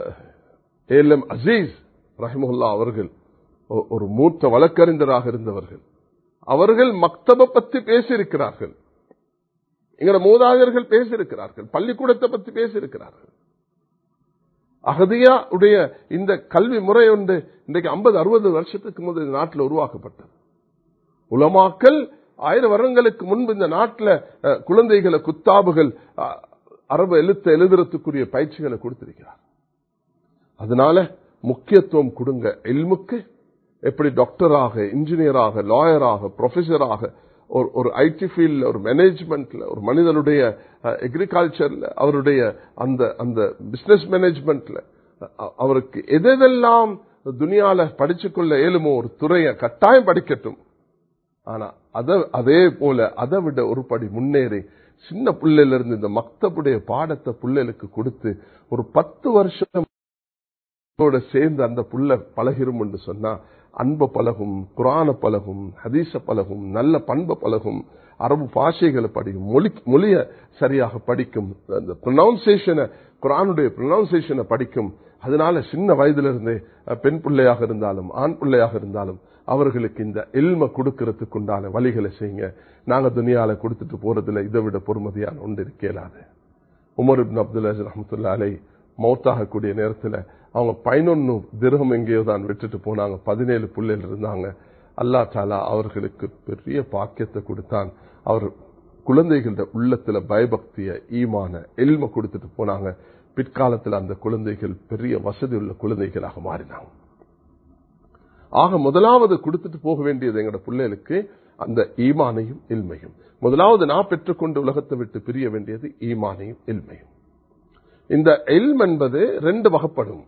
ஏலம் அசீஸ் ரஹிமஹுல்லாஹ் அவர்கள் ஒரு மூத்த வழக்கறிஞராக இருந்தவர்கள். அவர்கள் மக்தப பத்தி பேசியிருக்கிறார்கள். எங்களோட மூதாதையர்கள் பேசியிருக்கிறார்கள். பள்ளிக்கூடத்தை பத்தி பேசியிருக்கிறார்கள். அகதியா உடைய இந்த கல்வி முறை ஒன்று இன்றைக்கு 50-60 வருஷத்துக்கு முதல் நாட்டில் உருவாக்கப்பட்டது. உலமாக்கள் 1000 வருடங்களுக்கு முன்பு இந்த நாட்டில் குழந்தைகளை குத்தாபுகள் அரபு எழுத்தை எழுதுறதுக்குரிய பயிற்சிகளை கொடுத்திருக்கிறார். அதனால முக்கியத்துவம் கொடுங்க இல்முக்கு. எப்படி டாக்டராக, இன்ஜினியராக, லாயராக, ப்ரொஃபஸராக, ஒரு ஐடி ஃபீல்ட்ல, ஒரு மேனேஜ்மெண்ட்ல, ஒரு மனிதனுடைய அக்ரிகல்ச்சர்ல, அவருடைய அந்த பிசினஸ் மேனேஜ்மெண்ட்ல அவருக்கு எதெல்லாம் துனியால படிச்சுக்கொள்ள இயலுமோ ஒரு துறையை கட்டாயம் படிக்கட்டும். ஆனா அதே போல அதை விட ஒரு படி முன்னேறி சின்ன பிள்ளையில இருந்து இந்த மக்தபுடைய பாடத்தை பிள்ளைகளுக்கு கொடுத்து ஒரு 10 வருஷம் சேர்ந்து அந்த புள்ள பழகிரும் என்று சொன்னா அன்ப பழகும், குரான பழகும், ஹதீஸ பழகும், நல்ல பண்பை பழகும், அரபு பாஷைகளை படிக்கும், மொழிய சரியாக படிக்கும், அந்த ப்ரொனவுன்சியேஷனை, குரானுடைய ப்ரொனவுன்சியேஷனை படிக்கும். அதனால சின்ன வயதிலிருந்து பெண் பிள்ளையாக இருந்தாலும் ஆண் பிள்ளையாக இருந்தாலும் அவர்களுக்கு இந்த இல்ம கொடுக்கறதுக்கு உண்டான வழிகளை செய்யுங்க. நாங்க துனியால கொடுத்துட்டு போறதுல இதை விட பொறுமதியான ஒன்று இருக்கலாது. உமர் இப்னு அப்துல் அஸீஸ் ரஹ்மத்துல்லாஹி அலைஹி மௌத்தாகக்கூடிய நேரத்தில் அவங்க 11 திர்ஹம் எங்கேயோ தான் விட்டுட்டு போனாங்க. 17 பிள்ளைகள் இருந்தாங்க. அல்லாஹ் தஆலா அவர்களுக்கு பெரிய பாக்கியத்தை கொடுத்தான். அவர் குழந்தைகளோட உள்ளத்துல பயபக்திய, ஈமான, இல்ம கொடுத்துட்டு போனாங்க. பிற்காலத்தில் அந்த குழந்தைகள் பெரிய வசதி உள்ள குழந்தைகளாக மாறினாங்க. ஆக முதலாவது கொடுத்துட்டு போக வேண்டியது எங்களோட பிள்ளைகளுக்கு அந்த ஈமானையும் இல்மையும். முதலாவது நான் பெற்றுக்கொண்டு உலகத்தை விட்டு பிரிய வேண்டியது ஈமானையும் இல்மையும். இந்த இல்ம் என்பது 2 வகைப்படும்.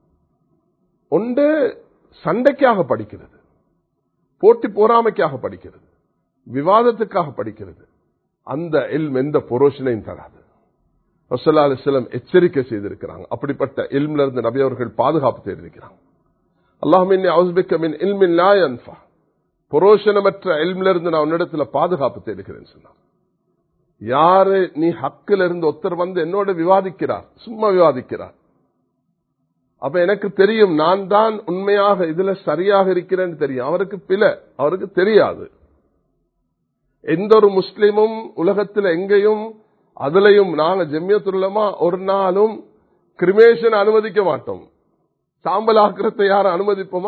ஒன்று சண்டைக்காக படிக்கிறது, போட்டி போராமைக்காக படிக்கிறது, விவாதத்துக்காக படிக்கிறது. அந்த இல்ம் எந்த புரோஷனையும் தராது. ரசூலுல்லாஹி அலைஹி வஸல்லம் எச்சரிக்கை செய்திருக்கிறாங்க. அப்படிப்பட்ட இல்ம்ல இருந்து நபி அவர்கள் பாதுகாப்பு தேடியிருக்கிறாங்க. அல்லாஹும்ம இன்னி அஊது பிக்க மின் இல்மின் லா யன்ஃபா, புரோஷனமற்ற இல்ம்ல இருந்து நான் உன்னிடத்துல பாதுகாப்பு தேடுகிறேன்னு சொன்னார். யாரு நீ ஹக்கில் இருந்து ஒருத்தர் வந்து என்னோட விவாதிக்கிறார், சும்மா விவாதிக்கிறார், அப்ப எனக்கு தெரியும் நான் தான் உண்மையாக இதுல சரியாக இருக்கிறேன்னு தெரியும். அவருக்கு பிழை, அவருக்கு தெரியாது. எந்த ஒரு முஸ்லிமும் உலகத்தில் எங்கேயும் அதுலயும் நாங்க ஜம்மியத்துல் உலமா ஒரு நாளும் கிரிமேஷன் அனுமதிக்க மாட்டோம். சாம்பல் ஆக்கிரத்தை யாரும் அனுமதிப்போமா?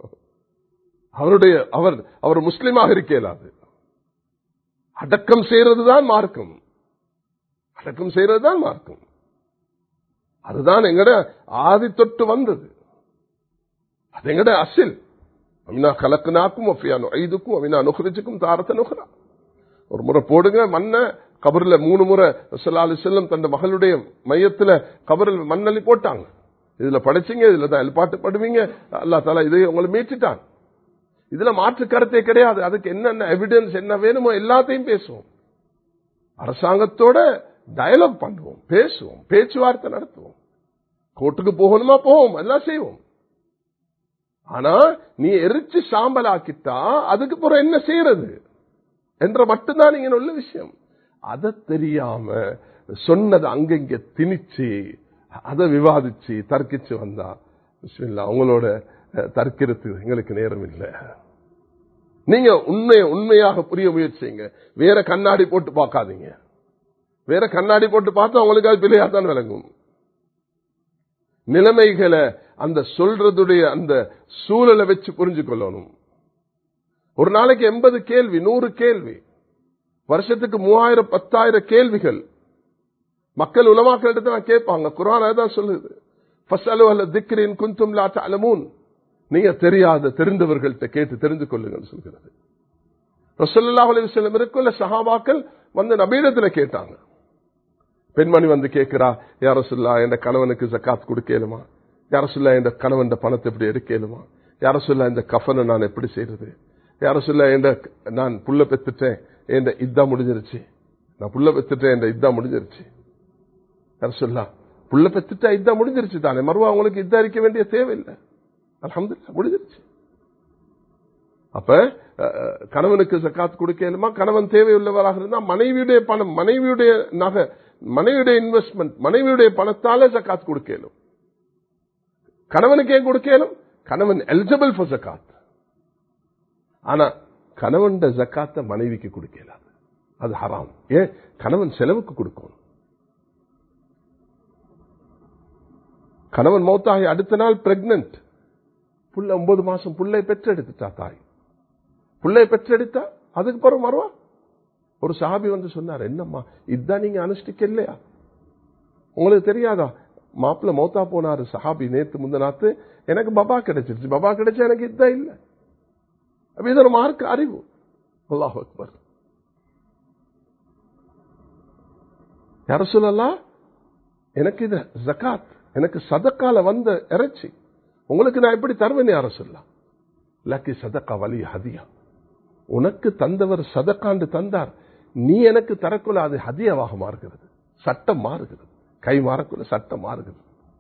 அவர் முஸ்லிமாக இருக்கலாது. அடக்கம் செய்யறதுதான் மார்க்கம், அடக்கம் செய்யறதுதான் மார்க்கம். அதுதான் எங்கட ஆதி தொட்டு வந்தது, அது எங்கட அசில். அமினா கலக்குனாக்கும் அஃபியானோ ஐதுக்கும் அமினா நுகரிச்சுக்கும் தாரத்தை நுகரா. ஒரு முறை போடுங்க மண்ண கபரில் 3 முறை ஸல்லல்லாஹு அலைஹி வஸல்லம் தன் மகளுடைய மையத்துல கபரில் மண்ணள்ளி போட்டாங்க. இதுல படைச்சிங்க, இதுல தான் எழுப்பாட்டு படுவீங்க, அல்லாஹ் தஆலா இதை உங்களை மீட்டுட்டான். இதுல மாற்று கருத்தே கிடையாது. அதுக்கு என்னென்ன எவிடன்ஸ் என்ன வேணுமோ எல்லாத்தையும் பேசுவோம். அரசாங்கத்தோட டயலாக் பண்ணுவோம், பேசுவோம், பேச்சுவார்த்தை நடத்துவோம். கோர்ட்டுக்கு போகணுமா போவோம், எல்லாம் செய்வோம். ஆனா நீ எரிச்சு சாம்பல் ஆக்கிட்டா அதுக்கு பிறகு என்ன செய்யறது என்ற மட்டும்தான் நீங்க உள்ள விஷயம். அதை தெரியாம சொன்னதை அங்கங்க திணிச்சு அதை விவாதிச்சு தர்க்கிச்சு வந்தா பிஸ்மில்லாஹ். உங்களோட தர்க்கிறது எங்களுக்கு நேரம் இல்லை. நீங்க உண்மையாக புரிய முயற்சிங்க. வேற கண்ணாடி போட்டு பார்க்காதீங்க. வேற கண்ணாடி போட்டு பார்த்தா உங்களுக்கு அது பிள்ளையா தான் விளங்கும். நிலைமைகளை அந்த சொல்றதுடைய அந்த சூழலை வச்சு புரிஞ்சு கொள்ளணும். ஒரு நாளைக்கு 80 கேள்வி, 100 கேள்வி, வருஷத்துக்கு 3000 10,000 கேள்விகள் மக்கள் உலமாக்கள் தான் கேட்பாங்க. குர்ஆன் அதான் சொல்லுது, ஃபஸ்அலு அஹ்ல ذிக்ரி இன் குன்தும் லா தஅலமூன். நீங்க தெரிந்தவர்கள்ட்ட கேட்டு தெரிந்து கொள்ளுங்கள் சொல்கிறது. ரசூலுல்லாஹி அலைஹி வஸல்லம் இருக்குள்ள சஹாபாக்கள் வந்து நபியிடத்துல கேட்டாங்க. பெண்மணி வந்து கேட்கிறா, யா ரசூலுல்லாஹ் என் கணவனுக்கு ஜகாத் கொடுக்கலுமா? யா ரசூலுல்லாஹ் என் கணவன் பணத்தை எப்படி எடுக்கலுமா? யா ரசூலுல்லாஹ் இந்த கஃபனை நான் எப்படி செய்யறது? யா ரசூலுல்லாஹ் நான் புள்ள பெத்துட்டேன், என் இத்தா முடிஞ்சிருச்சு. நான் புள்ள பெத்துட்டேன், என் இத்தா முடிஞ்சிருச்சு. யா ரசூலுல்லாஹ் புள்ள பெத்துட்டா இத்தா முடிஞ்சிருச்சு தானே, மறுவா உங்களுக்கு இத்தா இருக்க வேண்டிய தேவையில்லை. அல்ஹம்துலில்லாஹ் முடிஞ்சிருச்சு. அப்ப கணவனுக்கு ஜகாத் கொடுக்கலுமா? கணவன் தேவையுள்ளவராக இருந்தா மனைவியுடைய பணம், மனைவியுடைய நகை, மனைவியுடைய இன்வெஸ்ட்மெண்ட், மனைவியுடைய பணத்தால ஜகாத் கொடுக்கலும். கணவனுக்கே கொடுக்கலும். கணவன் எலிஜிபிள் ஃபார் ஜகாத். ஆனா கணவன் ஜகாத்தை மனைவிக்கு கொடுக்கலாது, அது ஹராம். ஏன்? கணவன் செலவுக்கு கொடுக்கணும். கணவன் மௌத்தாகி அடுத்த நாள் பிரெக்னன்ட், புள்ள 9 மாசம் புள்ளை பெற்றெடுத்துட்டா தாய், புள்ளை பெற்றெடுத்தா அதுக்கு பிறகு மறுவா ஒரு சஹாபி வந்து சொன்னார், என்னம்மா இதுதான் நீங்க அனுஷ்டிக்க இல்லையா? உங்களுக்கு தெரியாதா? மாப்பிள்ள மௌத்தா போனாரு சஹாபி நேத்து முந்தநாத்து, எனக்கு பபா கிடைச்சிருச்சு, பபா கிடைச்சா எனக்கு இதுதான் இல்லை. அப்ப இது ஒரு மார்க்க அறிவு. அல்லாஹ் அக்பர். யா ரசூலல்லாஹ் எனக்கு இது ஜகாத், எனக்கு சதக்கால வந்த இறைச்சி உங்களுக்கு நான் எப்படி தருவேன் யா ரசூலல்லாஹ்? லக்கி சதக்கா வலி ஹதியா. உனக்கு தந்தவர் சதக்காண்டு தந்தார், நீ எனக்கு தரக்குள்ள அது ஹதியாவாக மாறுகிறது. சட்டம் மாறுகிறது, கை மாறக்குள்ள சட்டம் மாறுகிறது.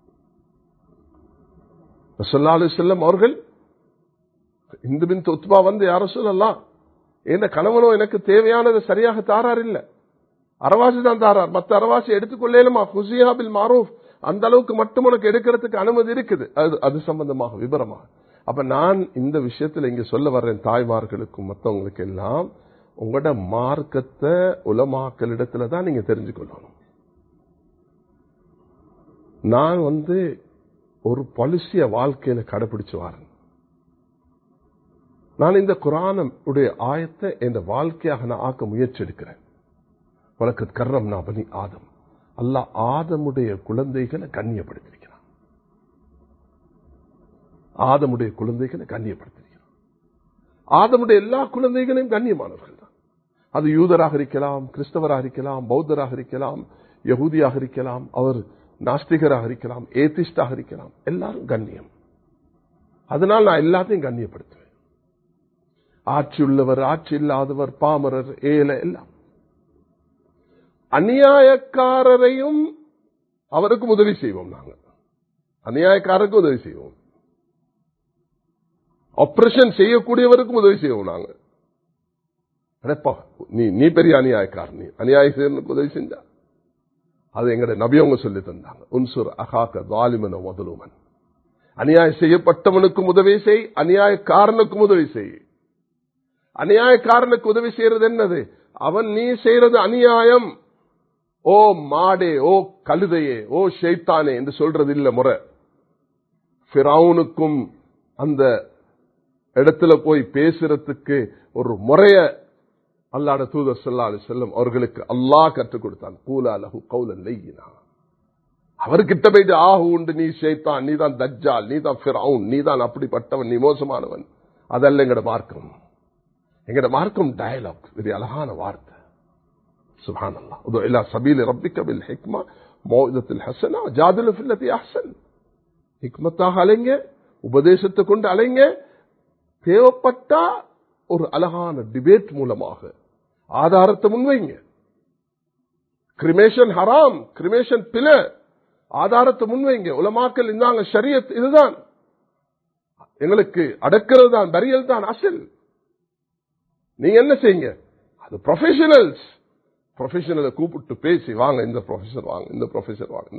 ஸல்லல்லாஹு அலைஹி வஸல்லம் அவர்கள் இந்து பின்த் உத்பா வந்து யா ரசூலல்லாஹ் என் கணவனோ எனக்கு தேவையானது சரியாக தாரார் இல்ல, அரவாசி தான் தாரார், மற்ற அரவாசி எடுத்துக்கொள்ளேலுமா? குஸியா பில் மாரூஃப், அந்த அளவுக்கு மட்டும் உனக்கு எடுக்கிறதுக்கு அனுமதி இருக்குது. அது சம்பந்தமாக விபரமாக. அப்ப நான் இந்த விஷயத்துல இங்க சொல்ல வர்றேன் தாய்மார்களுக்கும் மற்றவங்களுக்கு எல்லாம், உங்களோட மார்க்கத்தை உலமாக்களிடத்துல தான் நீங்க தெரிஞ்சுக்கொள்ளணும். நான் வந்து ஒரு பாலிசிய வாழ்க்கையில கடைபிடிச்சு வரேன். நான் இந்த குர்ஆனுடைய ஆயத்தை என் வாழ்க்கையாக நான் ஆக்க முயற்சி எடுக்கிறேன். உனக்கு கர்ரம்னா பனி ஆதம், அல்லாஹ் ஆதமுடைய குழந்தைகளை கண்ணியப்படுத்திருக்கிறான். ஆதமுடைய குழந்தைகளை கண்ணியப்படுத்திருக்கிறான். ஆதமுடைய எல்லா குழந்தைகளையும் கண்ணியமானவர்கள் தான். அது யூதராக இருக்கலாம், கிறிஸ்தவராக இருக்கலாம், பௌத்தராக இருக்கலாம், யகூதியாக இருக்கலாம், அவர் நாஸ்திகராக இருக்கலாம், ஏத்திஸ்டாக இருக்கலாம், எல்லாரும் கண்ணியம். அதனால் நான் எல்லாத்தையும் கண்ணியப்படுத்துவேன். ஆட்சி உள்ளவர், ஆட்சி இல்லாதவர், பாமரர், ஏழை, எல்லாம். அநியாயக்காரரையும் அவருக்கும் உதவி செய்வோம். நாங்கள் அநியாயக்காரருக்கும் உதவி செய்வோம், ஆபரேஷன் செய்யக்கூடியவருக்கும் உதவி செய்வோம். நாங்க நீ பெரிய அநியாயக்காரன், நீ அநியாயம் செய்யறதுக்கு உதவி செஞ்சா அது எங்கட நபியவங்க சொல்லி தந்தாங்க. உன்சுர் அகாக்க வாலிமன முதலுமன், அநியாயம் செய்யப்பட்டவனுக்கும் உதவி செய், அநியாயக்காரனுக்கும் உதவி செய். அநியாயக்காரனுக்கு உதவி செய்யறது என்னது? அவன் நீ செய்யறது அநியாயம், ஓ மாடே, ஓ கழுதையே, ஓ ஷைத்தானே என்று சொல்றது இல்ல முறை. ஃபிரௌனுக்கும் அந்த இடத்துல போய் பேசுறதுக்கு ஒரு முறைய அல்லாஹ்வுடைய தூதர் ஸல்லல்லாஹு அலைஹி வஸல்லம் அவர்களுக்கு அல்லாஹ் கற்றுக் கொடுத்தான். கூலா லஹு கௌலன் லையினா. அவர்கிட்ட போயிட்டு ஆஹு உண்டு, நீ ஷைத்தான், நீ தான் தஜ்ஜால், நீ தான் ஃபிரௌன், நீ தான் அப்படிப்பட்டவன், நீ மோசமானவன், அதல்ல எங்கட மார்க்கம். எங்கட மார்க்கம் டயலாக், இது அழகான வார்த்தை. சுப்ஹானல்லாஹ். உது இலா சபீலி ரப்பிக பில் ஹிக்மா மௌஇதத்துல் ஹஸனா ஜாதிலு ஃபில்லதி அஹ்ஸன். ஹிக்மத்தாக அலைங்க, உபதேசத்தை கொண்டு அலைங்க, தேவைப்பட்டா ஒரு அழகான டிபேட் மூலமாக ஆதாரத்தை முன்வைங்க. கிரிமேஷன் ஹராம், கிரிமேஷன் பிழை, ஆதாரத்தை முன்வைங்க. உலமாக்கள் இந்தாங்க ஷரியத் இதுதான், எங்களுக்கு அடக்கிறது தான், பரியல் தான் அசல். நீங்க என்ன செய்யுங்க? அது ப்ரொஃபஷனல்ஸ், ப்ரொஃபஷனலை கூப்பிட்டு பேசி, வாங்க இந்த ப்ரொஃபசர் வாங்க, இந்த ப்ரொஃபசர் வாங்க,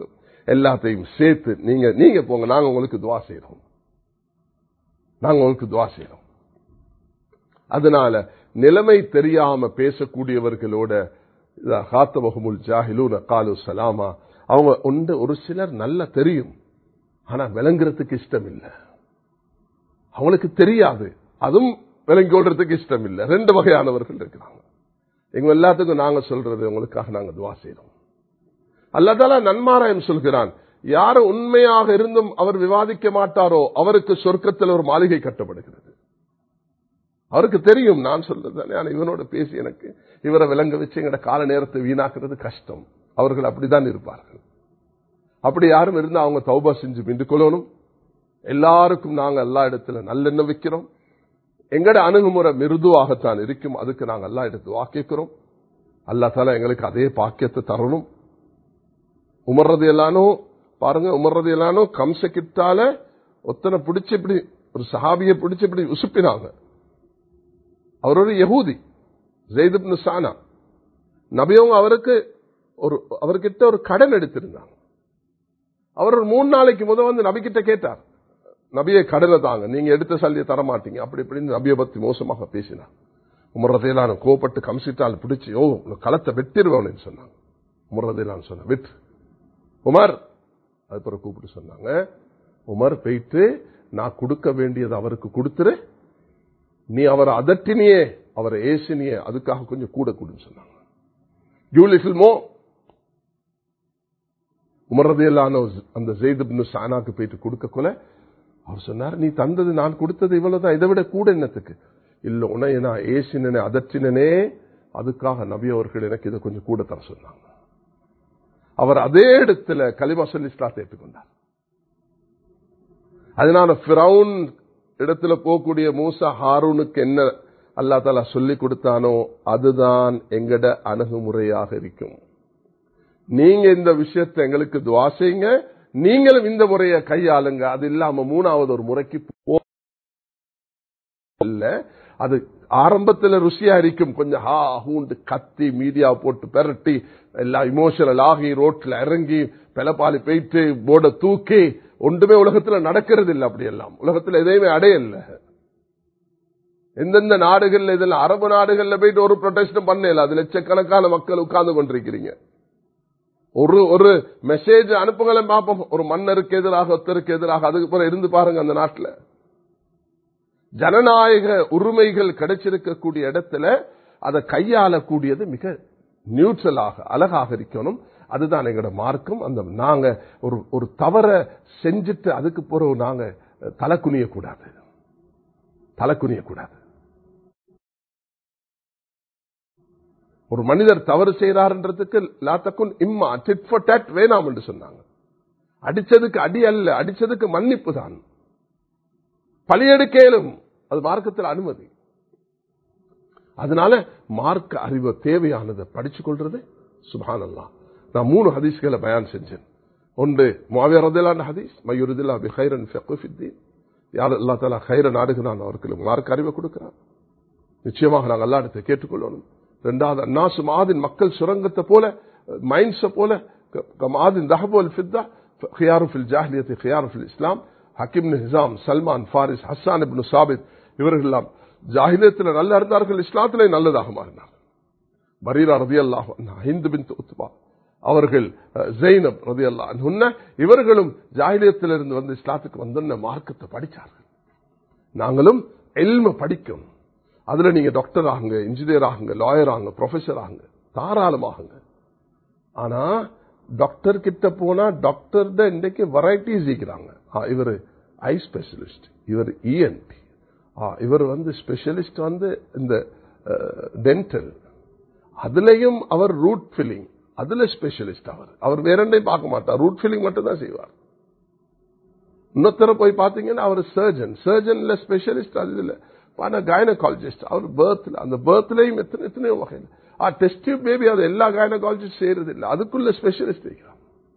எல்லாத்தையும் சேர்த்து நீங்க போங்க, நாங்க உங்களுக்கு துஆ செய்றோம், நாங்க உங்களுக்கு துஆ செய்றோம். அதனால நிலைமை தெரியாம பேசக்கூடியவர்களோட ஹாத்தபஹுமுல் ஜாஹிலூன காலு சலாமா, அவங்க ஒரு சிலர் நல்லா தெரியும், ஆனா விளங்குறதுக்கு இஷ்டம் இல்லை, அவங்களுக்கு தெரியாது, அதுவும் விளங்கி கொள்றதுக்கு இஷ்டம் இல்லை. 2 வகையானவர்கள் இருக்கிறாங்க. எங்க எல்லாத்துக்கும் நாங்க சொல்றது, உங்களுக்காக நாங்க துஆ செய்றோம். அல்லாஹ் தஆலா நன்மாராயம் சொல்கிறான், யாரு உண்மையாக இருந்தும் அவர் விவாதிக்க மாட்டாரோ அவருக்கு சொர்க்கத்தில் ஒரு மாளிகை கட்டப்படுகிறது. அவருக்கு தெரியும் நான் சொல்றது, இவனோட பேசி எனக்கு இவரை விளங்க வச்சு எங்கட கால நேரத்தை வீணாக்குறது கஷ்டம். அவர்கள் அப்படித்தான் இருப்பார்கள். அப்படி யாரும் இருந்தா அவங்க தௌபா செஞ்சு மீண்டு கொள்ளணும். எல்லாருக்கும் நாங்க எல்லா இடத்துல நல்லெண்ணம் வைக்கிறோம். எங்கட அணுகுமுறை மிருதுவாகத்தான் இருக்கும். அதுக்கு நாங்க எல்லா இடத்து வாக்கிக்கிறோம். அல்லாஹ் தஆலா எங்களுக்கு அதே பாக்கியத்தை தரணும். உமர் ரலியல்லாஹு பாருங்க, உமர் ரலியல்லாஹு கம்ச கிட்டால ஒத்தனை பிடிச்சு இப்படி ஒரு சஹாபியை பிடிச்சு இப்படி உசுப்பினாங்க. அவர் ஒரு யஹூதி, ஸைத் இப்னு சானா. நபியவங்க அவர்கிட்ட ஒரு கடன் எடுத்திருந்தாங்க. அவர் ஒரு 3 நாளைக்கு முதல் வந்து நபி கிட்ட கேட்டார், நபியை கடனை தாங்க, நீங்க எடுத்த சல்லியை தரமாட்டீங்க, அப்படி இப்படின்னு நபியை பத்தி மோசமாக பேசினார். உமர் ரலியல்லாஹு கோபப்பட்டு கம்சிட்டால் பிடிச்சி களத்தை வெட்டிடுவேன்னு சொன்னாங்க. உமர் ரலியல்லாஹு சொன்னாங்க, வெட்டு உமர். அதுக்கப்புறம் கூப்பிட்டு சொன்னாங்க, உமர் போயிட்டு நான் கொடுக்க வேண்டியது அவருக்கு கொடுத்துரு, நீ அவரை அதட்டினியே, அவரை ஏசினியே, அதுக்காக கொஞ்சம் கூட கூடுன்னு சொன்னாங்க. உமர் ரலியல்லாஹு அந்த ஸைத் இப்னு சானாக்கு போயிட்டு கொடுக்க கொள்ள அவர் சொன்னார், நீ தந்தது நான் கொடுத்தது இவ்வளவுதான், இதை விட கூட என்னத்துக்கு? இல்ல உன்னை நான் ஏசினே அதட்டினே, அதுக்காக நபி அவர்கள் எனக்கு இதை கொஞ்சம் கூட தர சொன்னாங்க. அவர் அதே இடத்துல கலிமா சொல்லி இஸ்லாத்தை ஏற்றுக்கொண்டார். அதனால ஃபிரௌன் இடத்துல போகக்கூடிய மூசா ஹாரூனுக்கு என்ன அல்லாஹ் தஆலா சொல்லி கொடுத்தானோ அதுதான் எங்கட அணுகுமுறையாக இருக்கும். நீங்க இந்த விஷயத்தை எங்களுக்கு துஆ செய்யுங்க, நீங்களும் இந்த முறையை கையாளுங்க. அது இல்லாம 3வது ஒரு முறைக்கு இல்ல, அது ஆரம்பத்தில் ருசியா இருக்கும். கொஞ்சம் ஹூண்டு கத்தி மீடியா போட்டு பெரட்டி எல்லாம் இமோஷனல் ஆகி ரோட்ல இறங்கி பெலப்பாலி போயிட்டு போர்டை தூக்கி ஒன்றுமே உலகத்துல நடக்கிறது இல்லை. அப்படி எல்லாம் உலகத்துல எதையுமே அடையல. எந்தெந்த நாடுகள்ல இதெல்லாம் அரபு நாடுகள்ல போயிட்டு ஒரு ப்ரொடெஸ்டும் பண்ணல, அது லட்சக்கணக்கான மக்கள் உட்கார்ந்து கொண்டிருக்கிறீங்க. ஒரு மெசேஜ் அனுப்புங்களை பார்ப்போம், ஒரு மன்னருக்கு எதிராக ஒருத்தருக்கு எதிராக, அதுக்கு பிறகு இருந்து பாருங்க அந்த நாட்டில் ஜனநாயக உரிமைகள் கிடைச்சிருக்கக்கூடிய இடத்துல அதை கையாளக்கூடியது மிக நியூட்ரலாக அழகாக இருக்கணும். அதுதான் எங்களோட மார்க்கம். அந்த நாங்க ஒரு தவற செஞ்சுட்டு அதுக்கு பிறகு நாங்க தலை குனியக்கூடாது. ஒரு மனிதர் தவறு செய்யறாருன்றதுக்கு லாத்தக்குன் இம்மா டிட் ஃபார் டேட் வேணாம் என்று சொன்னாங்க. அடிச்சதுக்கு அடி அல்ல, அடிச்சதுக்கு மன்னிப்பு தான். பழியெடுக்கலும் அது மார்க்கத்தில் அனுமதி. அதனால மார்க்க அறிவு தேவையானதை படிச்சுக் கொள்றது. சுப்ஹானல்லாஹ். நான் 3 ஹதீஸ்களை பயான் செஞ்சேன். ஒன்று முஆவியா ரலியல்லாஹு ஹதீஸ், மய்யுரிதுல்லாஹு பிகைரன் ஃபக்ஹு ஃபித்தீன். யா அல்லாஹ் தஆலா கைர நாடுகிறான், அவருக்கு மார்க்க அறிவை கொடுக்கிறான். நிச்சயமாக நாங்கள் அல்லாஹ்விடத்தை கேட்டுக்கொள்ளணும். 2வது அன்னாசு மாதின், மக்கள் சுரங்கத்தை போல மைன்ஸை போல மாதின் தஹபுல் ஃபித்தா خيار في الجاهلية خيار في الإسلام. ஹக்கீம் இப்னு ஹிசாம், சல்மான் ஃபாரிஸ், ஹஸ்ஸான் இப்னு சாபித் இவர்கள் எல்லாம் ஜாஹிலியத்தில் நல்ல இருந்தார்கள், இஸ்லாத்திலே நல்லதாக மாறினார்கள். பரீரா ரலியல்லாஹு அன்ஹா, ஹிந்த் பின்த் உத்பா அவர்கள், ஸைனப் ரலியல்லாஹு அன்ஹுன்ன இவர்களும் ஜாஹிலியத்திலிருந்து வந்து இஸ்லாத்துக்கு வந்த மார்க்கத்தை படிச்சார்கள். நாங்களும் இல்ம படிக்கணும். அதுல நீங்க டாக்டர் ஆகுங்க, இன்ஜினியர் ஆகுங்க, லாயர் ஆகுங்க, ப்ரொஃபசர் ஆகுங்க, தாராளமாகுங்க. ஆனா டாக்டர் கிட்ட போனா டாக்டர் இன்றைக்கு வெரைட்டிஸ் இருக்கிறாங்க. இவர் ஐ ஸ்பெஷலிஸ்ட், இவர் இஎன்டி, இவர் வந்து ஸ்பெஷலிஸ்ட் வந்து இந்த டென்டல், அதுலயும் அவர் ரூட் ஃபில்லிங், அதுல ஸ்பெஷலிஸ்ட். அவர் வேற எண்டையும் பார்க்க மாட்டார், ரூட் ஃபில்லிங் மட்டும் தான் செய்வார். இன்னொருத்தர போய் பாத்தீங்கன்னா அவர் சர்ஜன்ல ஸ்பெஷலிஸ்ட். அது இல்ல கைனகாலஜிஸ்ட், அவர் பர்த்ல, அந்த பர்த்லயும் எத்தனையோ வகையில் டெஸ்ட் டியூப் பேபி, அது எல்லா கைனகாலஜிஸ்ட் செய்யறது இல்லை, அதுக்குள்ள ஸ்பெஷலிஸ்ட் இருக்கிறார்.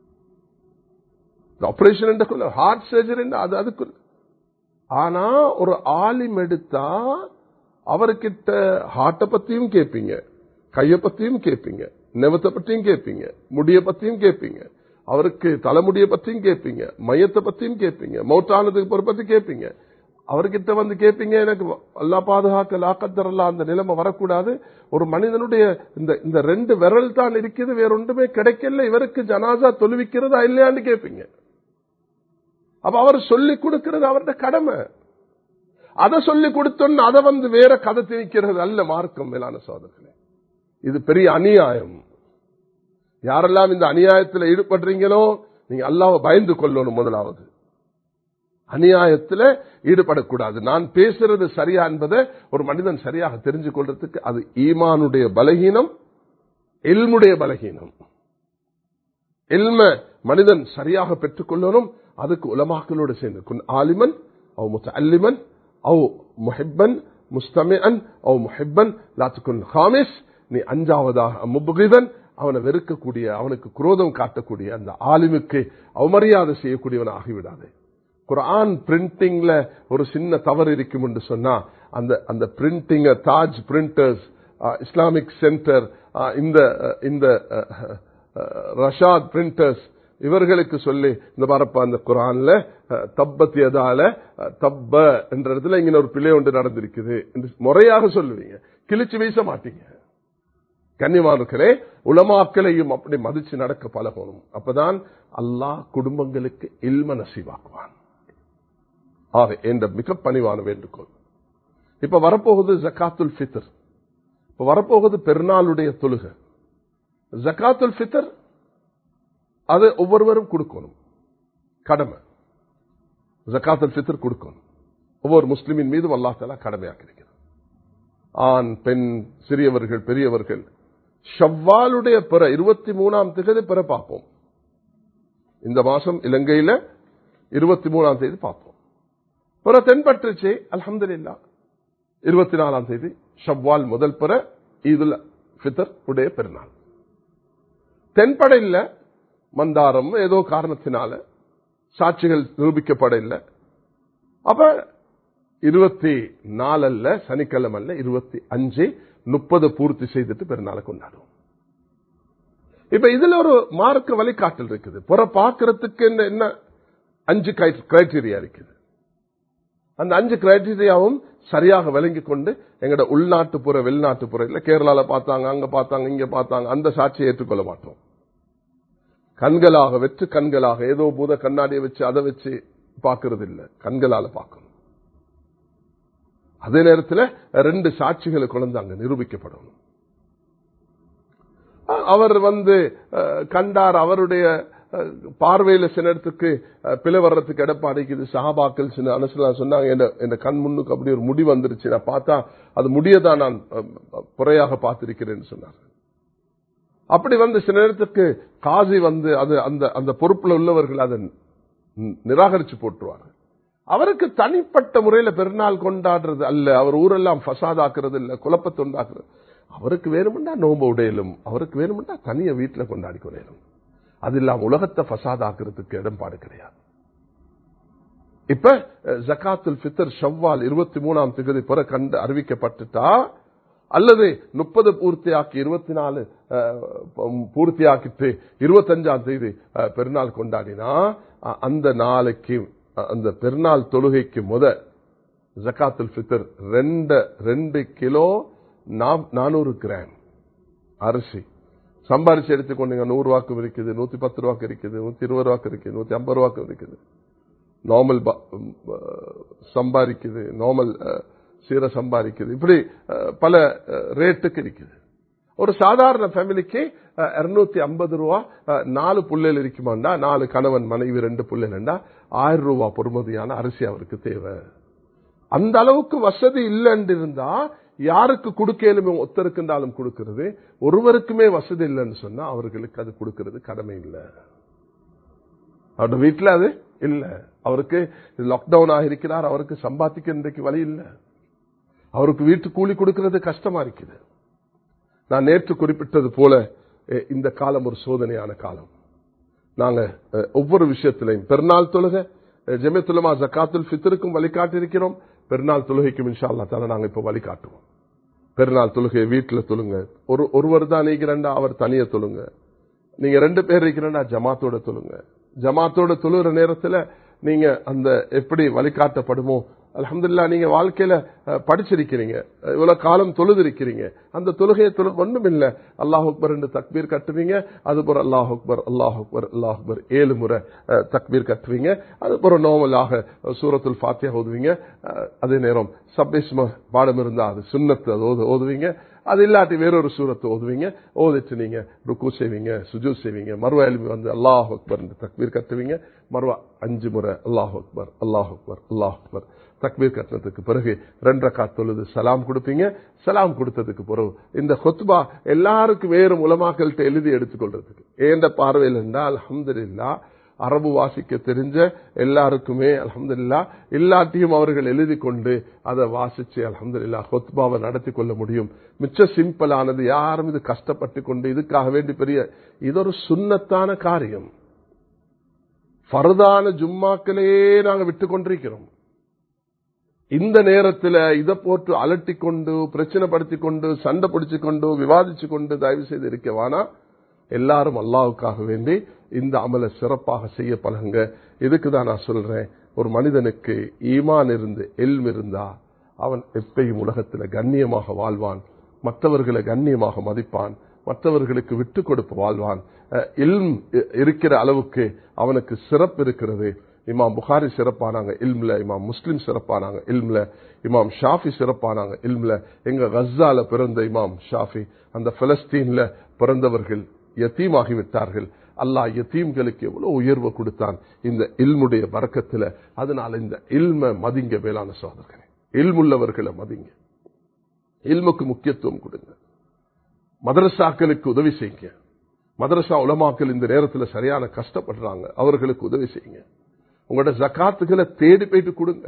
ஆபரேஷன் ஹார்ட் சர்ஜரி அது அதுக்குள்ள. ஆனா ஒரு ஆலிம் எடுத்தா அவர்கிட்ட ஹார்ட்டை பத்தியும் கேட்பீங்க, கைய பத்தியும் கேட்பீங்க, நெவத்தை பத்தியும் கேட்பீங்க, முடிய பத்தியும் கேட்பீங்க. அவருக்கு தலைமுடியை பத்தியும் கேட்பீங்க, மையத்தை பத்தியும் கேட்பீங்க, மௌத்தானதுக்கு பத்தி கேட்பீங்க. அவர்கிட்ட வந்து கேட்பீங்க, எனக்கு அல்லாஹ் பாதுகாக்க லாக்கத்தரல்லா அந்த நிலைமை வரக்கூடாது. ஒரு மனிதனுடைய இந்த 2 விரல் தான் இருக்குது, வேற ஒன்றுமே கிடைக்கல, இவருக்கு ஜனாசா தொழுவிக்கிறதா இல்லையான்னு கேட்பீங்க. அப்ப அவர் சொல்லிக் கொடுக்கிறது அவருடைய கடமை. அதை சொல்லிக் கொடுத்தோன்னு அதை வந்து வேற கதை திணிக்கிறது அல்ல மார்க்கம். மேலான சோதர்களே, இது பெரிய அநியாயம். யாரெல்லாம் இந்த அநியாயத்தில் ஈடுபடுறீங்களோ நீங்க அல்லாஹ்வை பயந்து கொள்ளணும். முதலாவது அநியாயத்தில் ஈடுபடக்கூடாது. நான் பேசுறது சரியா என்பதை ஒரு மனிதன் சரியாக தெரிஞ்சு கொள்றதுக்கு அது ஈமானுடைய பலகீனம், இல்முடைய பலகீனம். இல்ம மனிதன் சரியாக பெற்றுக் கொள்ளணும். அதுக்கு உலமாக்களோடு சேர்ந்து குன் ஆலிமன் அவ் முத்தஅல்லிமன் அவ் முஹிப்பன் முஸ்தமிஅன் அவ் முஹிப்பன் லா தகுன் ஹாமிஸ். நீ அஞ்சாவதாக முப்கிதன், அவனை வெறுக்கக்கூடிய, அவனுக்கு குரோதம் காட்டக்கூடிய அந்த ஆலிமுக்கு அவமரியாதை செய்யக்கூடியவன் ஆகிவிடாது. குர்ஆன் பிரிண்டிங்ல ஒரு சின்ன தவறு இருக்கும் என்று சொன்னா, அந்த printing Taj printers, Islamic centre, இந்த ரஷாத் பிரிண்டர்ஸ், இவர்களுக்கு சொல்லி இந்த பரப்ப அந்த குர்ஆன்ல தப்பத்தியதால தப்ப என்ற இடத்துல இங்க ஒரு பிழை ஒன்று நடந்திருக்குது என்று முறையாக சொல்லுவீங்க, கிழிச்சு வீச மாட்டீங்க. கண்ணியமானவர்களே, உலமாக்களையும் அப்படி மதிச்சு நடக்க பழகணும். அப்பதான் அல்லாஹ் குடும்பங்களுக்கு இல்ம நசீவாக்குவான். ஆக என்ற மிக பணிவான வேண்டுகோள். இப்ப வரப்போகுது ஜகாத்துல் ஃபித்ர். இப்ப வரப்போகுது பெருநாளுடைய தொழுகை. ஜகாத்துல் ஃபித்ர் அது ஒவ்வொருவரும் கொடுக்கணும், கடமை. ஜகாத்துல் ஃபித்ர் கொடுக்கணும், ஒவ்வொரு முஸ்லிமின் மீது அல்லாஹ் தஆலா கடமையாக்கி இருக்கிறார். ஆண் பெண் சிறியவர்கள் பெரியவர்கள் ஷவ்வாலுடைய பிற 23ஆம் தேதி பிற பார்ப்போம். இந்த மாசம் இலங்கையில 23ஆம் தேதி பார்ப்போம். பிற தென்பற்றுச்சு அல்ஹம்துலில்லாஹ். 24ஆம் தேதி ஷவ்வால் முதல் பிற ஈதுல் ஃபித்ர் உடைய பெருநாள். தென்பட இல்ல, மந்தாரம் ஏதோ காரணத்தினால சாட்சிகள் நிரூபிக்கப்பட இல்லை. அப்ப 24 அல்ல, சனிக்கிழமை அல்ல, 25 30 பூர்த்தி செய்துட்டு பெருநாளை கொண்டாடுவோம். இப்ப இதுல ஒரு மார்க்க வழிகாட்டல் இருக்குது. புற பார்க்கறதுக்கு என்ன 5 கிரைட்டீரியா இருக்குது. அந்த 5 கிரைட்டீரியாவும் சரியாக விளங்கி கொண்டு எங்கட உள்நாட்டு புற வெளிநாட்டு புற இல்ல, கேரளால பார்த்தாங்க, அங்க பார்த்தாங்க, இங்க பார்த்தாங்க, அந்த சாட்சியை ஏற்றுக்கொள்ள மாட்டோம். கண்களாக வச்சு, கண்களாக ஏதோ பூத கண்ணாடியை வச்சு அதை வச்சு பார்க்கறது இல்ல, கண்களால பார்க்கணும். அதே நேரத்தில் 2 சாட்சிகளை கொண்டு அங்க நிரூபிக்கப்படணும். அவர் வந்து கண்டார், அவருடைய பார்வையில சில இடத்துக்கு பிழை வர்றதுக்கு எடப்பாடிக்குது. சஹாபாக்கள் சில அனுசலாம் சொன்னாங்க, என் கண் முன்னுக்கு அப்படி ஒரு முடி வந்துருச்சு, நான் பார்த்தா அது முடியதான் நான் குறையாக பார்த்திருக்கிறேன்னு சொன்னார். அப்படி வந்து சில நேரத்துக்கு காசி வந்து அது அந்த பொறுப்புல உள்ளவர்கள் அதை நிராகரிச்சு போட்டுருவாங்க. அவருக்கு தனிப்பட்ட முறையில் பெருநாள் கொண்டாடுறது அல்ல, அவர் ஊரெல்லாம் ஃபசாதாக்குறது இல்ல, குழப்பத்தை உண்டாக்குறது. அவருக்கு வேணும்னா நோம்பு உடையலும், அவருக்கு வேணும்னா தனிய வீட்டில் கொண்டாடி கொள்ளையிலும். அது இல்லாம உலகத்தை ஃபசாதாக்குறதுக்கு இடம்பாடு கிடையாது. இப்ப ஜகாத்துல் ஃபித்ர் ஷவ்வால் 23ஆம் தேதி பிற கண்டு அறிவிக்கப்பட்டுட்டா, அல்லது 30 பூர்த்தியாக்கி 24 பூர்த்தியாக்கிட்டு 25ஆம் தேதி பெருநாள் கொண்டாடினா, அந்த நாளைக்கு அந்த பெருநாள் தொழுகைக்கு ஜகாத்துல் ஃபித்ர் 2 கிலோ 400 கிராம் அரிசி சம்பாரிச்சு எடுத்துக்கொண்டீங்க. 100 ரூபாய்க்கு இருக்குது, 110 ரூபாய்க்கு இருக்குது, 120 ரூபாய்க்கு இருக்குது, 150 ரூபாய்க்கு இருக்குது. நார்மல் சம்பாதிக்குது, நார்மல் சீர சம்பாதிக்குது, இப்படி பல ரேட்டுக்கு இருக்குது. ஒரு சாதாரண ஃபேமிலிக்கு 250 ரூபா 4 புள்ளைகள் இருக்குமாண்டா, 4 கணவன் மனைவி 2 புள்ளைகள்டா 1000 ரூபாய் பொறுமதியான அரிசி அவருக்கு தேவை. அந்த அளவுக்கு வசதி இல்லைன்னு இருந்தா யாருக்கு கொடுக்கலுமே, ஒத்தருக்குண்டாலும் கொடுக்கிறது. ஒருவருக்குமே வசதி இல்லைன்னு சொன்னா அவர்களுக்கு அது கொடுக்கிறது கடமை இல்லை. அவருடைய வீட்டில் அது இல்ல, அவருக்கு லாக்டவுன் ஆகிருக்கிறார், அவருக்கு சம்பாதிக்க இன்றைக்கு வழி இல்லை, அவருக்கு வீட்டு கூலி கொடுக்கிறது கஷ்டமா இருக்குது. நான் நேற்று குறிப்பிட்டது போல இந்த காலம் ஒரு சோதனையான காலம். நாங்க ஒவ்வொரு விஷயத்திலையும் பெருநாள் தொழுகை, ஜமியத்துல் உலமா ஜகாத்துல் ஃபித்ருக்கும் வழிகாட்டி இருக்கிறோம், பெருநாள் தொழுகைக்கும் இன்ஷா அல்லாஹ் தஆலா நாங்க இப்ப வழிகாட்டுவோம். பெருநாள் தொழுகை வீட்டில் தொழுங்க, ஒருவர் தான் நீங்கிறண்டா அவர் தனிய தொழுங்க. நீங்க 2 பேர் இருக்கிறா ஜமாத்தோட தொழுங்க. ஜமாத்தோட தொழுகிற நேரத்துல நீங்க அந்த எப்படி வழிகாட்டப்படுமோ, அல்ஹம்துலில்லாஹ் நீங்க வாழ்க்கையில படிச்சிருக்கிறீங்க, இவ்வளவு காலம் தொழுதிருக்கிறீங்க, அந்த தொழுகையை ஒண்ணும் இல்ல, அல்லாஹ் அக்பர் என்று தக்பீர் கட்டுவீங்க, அது போற அல்லாஹ் அக்பர் அல்லாஹ் அக்பர் அல்லாஹ் அக்பர் 7 முறை தக்பீர் கட்டுவீங்க, அது போற நார்மலாக சூரத்துல் ஃபாத்திஹா ஓதுவீங்க. அதே நேரம் சப்இஸ்ம பாடம் இருந்தா அது சுன்னத்து அது ஓதுவீங்க, அது இல்லாட்டி வேறொரு சூரத்தை ஓதுவீங்க. ஓதிட்டு நீங்க ருக்கு செய்வீங்க, சுஜூத் செய்வீங்க, மர்வா எழுப்பி வந்து அல்லாஹ் அக்பர் என்று தக்பீர் கட்டுவீங்க. மர்வா 5 முறை அல்லாஹ் அக்பர் அல்லாஹ் அக்பர் அல்லாஹ் அக்பர் தக்பீர் கட்டினதுக்கு பிறகு 2 ரக்காத் தொழுது சலாம் கொடுப்பீங்க. சலாம் கொடுத்ததுக்கு பிறகு இந்த ஹுத்பா எல்லாருக்கும் வேறு உலமாக்கள்கிட்ட எழுதி எடுத்துக்கொள்றதுக்கு ஏண்ட பார்வையில் என்றால் அல்ஹம்துலில்லாஹ் அரபு வாசிக்க தெரிஞ்ச எல்லாருக்குமே அல்ஹம்துலில்லாஹ் எல்லாத்தையும் அவர்கள் எழுதி கொண்டு அதை வாசிச்சு அல்ஹம்துலில்லாஹ் ஹுத்பாவை நடத்தி கொள்ள முடியும். மிச்ச சிம்பிளானது, யாரும் இது கஷ்டப்பட்டு கொண்டு இதுக்காக வேண்டி பெரிய இது ஒரு சுன்னத்தான காரியம். ஃபர்தான ஜும்மாக்களையே நாங்க விட்டு கொண்டிருக்கிறோம். இந்த நேரத்தில் இதை போட்டு அலட்டி கொண்டு பிரச்சனைப்படுத்தி கொண்டு சண்டை பிடிச்சு கொண்டு விவாதிச்சு கொண்டு தயவு செய்து இருக்கவானா. எல்லாரும் அல்லாஹ்வுக்காக வேண்டி இந்த அமலை சிறப்பாக செய்ய பழகுங்க. இதுக்குதான் நான் சொல்றேன், ஒரு மனிதனுக்கு ஈமான் இருந்து இல்ம் இருந்தா அவன் எப்பயும் உலகத்தில் கண்ணியமாக வாழ்வான், மற்றவர்களை கண்ணியமாக மதிப்பான், மற்றவர்களுக்கு விட்டு கொடுப்பு வாழ்வான். இல்ம் இருக்கிற அளவுக்கு அவனுக்கு சிறப்பு இருக்கிறது. இமாம் புகாரி சிறப்பானாங்க இல்ம்ல, இமாம் முஸ்லிம் சிறப்பானாங்க இல்ம்ல, இமாம் ஷாஃபி சிறப்பானாங்க இல்ம்ல. எங்க கஸால பிறந்த இமாம் ஷாஃபி அந்த பலஸ்தீன்ல பிறந்தவர்கள் யத்தீமாகிவிட்டார்கள். அல்லாஹ் யத்தீம்களுக்கு எவ்வளவு உயர்வு கொடுத்தான் இந்த இல்முடைய பரக்கத்துல. அதனால இந்த இல்ம மதிங்க, மேலான சகோதரர்களே, இல்முள்ளவர்களை மதிங்க, இல்முக்கு முக்கியத்துவம் கொடுங்க, மதரசாக்களுக்கு உதவி செய்யுங்க. மதரசா உலமாக்கள் இந்த நேரத்தில் சரியான கஷ்டப்படுறாங்க, அவர்களுக்கு உதவி செய்யுங்க. உங்களோட ஜகாத்துகளை தேடி போயிட்டு கொடுங்க.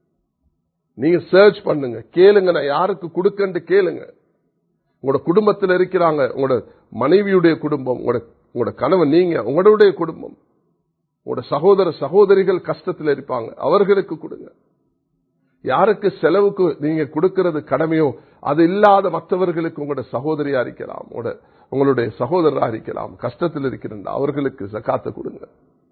நீங்க சர்ச் பண்ணுங்க, கேளுங்க, நான் யாருக்கு கொடுக்கன்னு கேளுங்க. உங்களோட குடும்பத்தில் இருக்கிறாங்க, உங்களோட மனைவியுடைய குடும்பம், உங்களோட கணவன், நீங்க உங்களுடைய குடும்பம், உங்களோட சகோதர சகோதரிகள் கஷ்டத்தில் இருப்பாங்க, அவர்களுக்கு கொடுங்க. யாருக்கு செலவுக்கு நீங்க கொடுக்கிறது கடமையோ அது இல்லாத மற்றவர்களுக்கு, உங்களோட சகோதரியா இருக்கலாம், உங்களுடைய சகோதரரா இருக்கலாம், கஷ்டத்தில் இருக்கிற அவர்களுக்கு ஜகாத்தை கொடுங்க.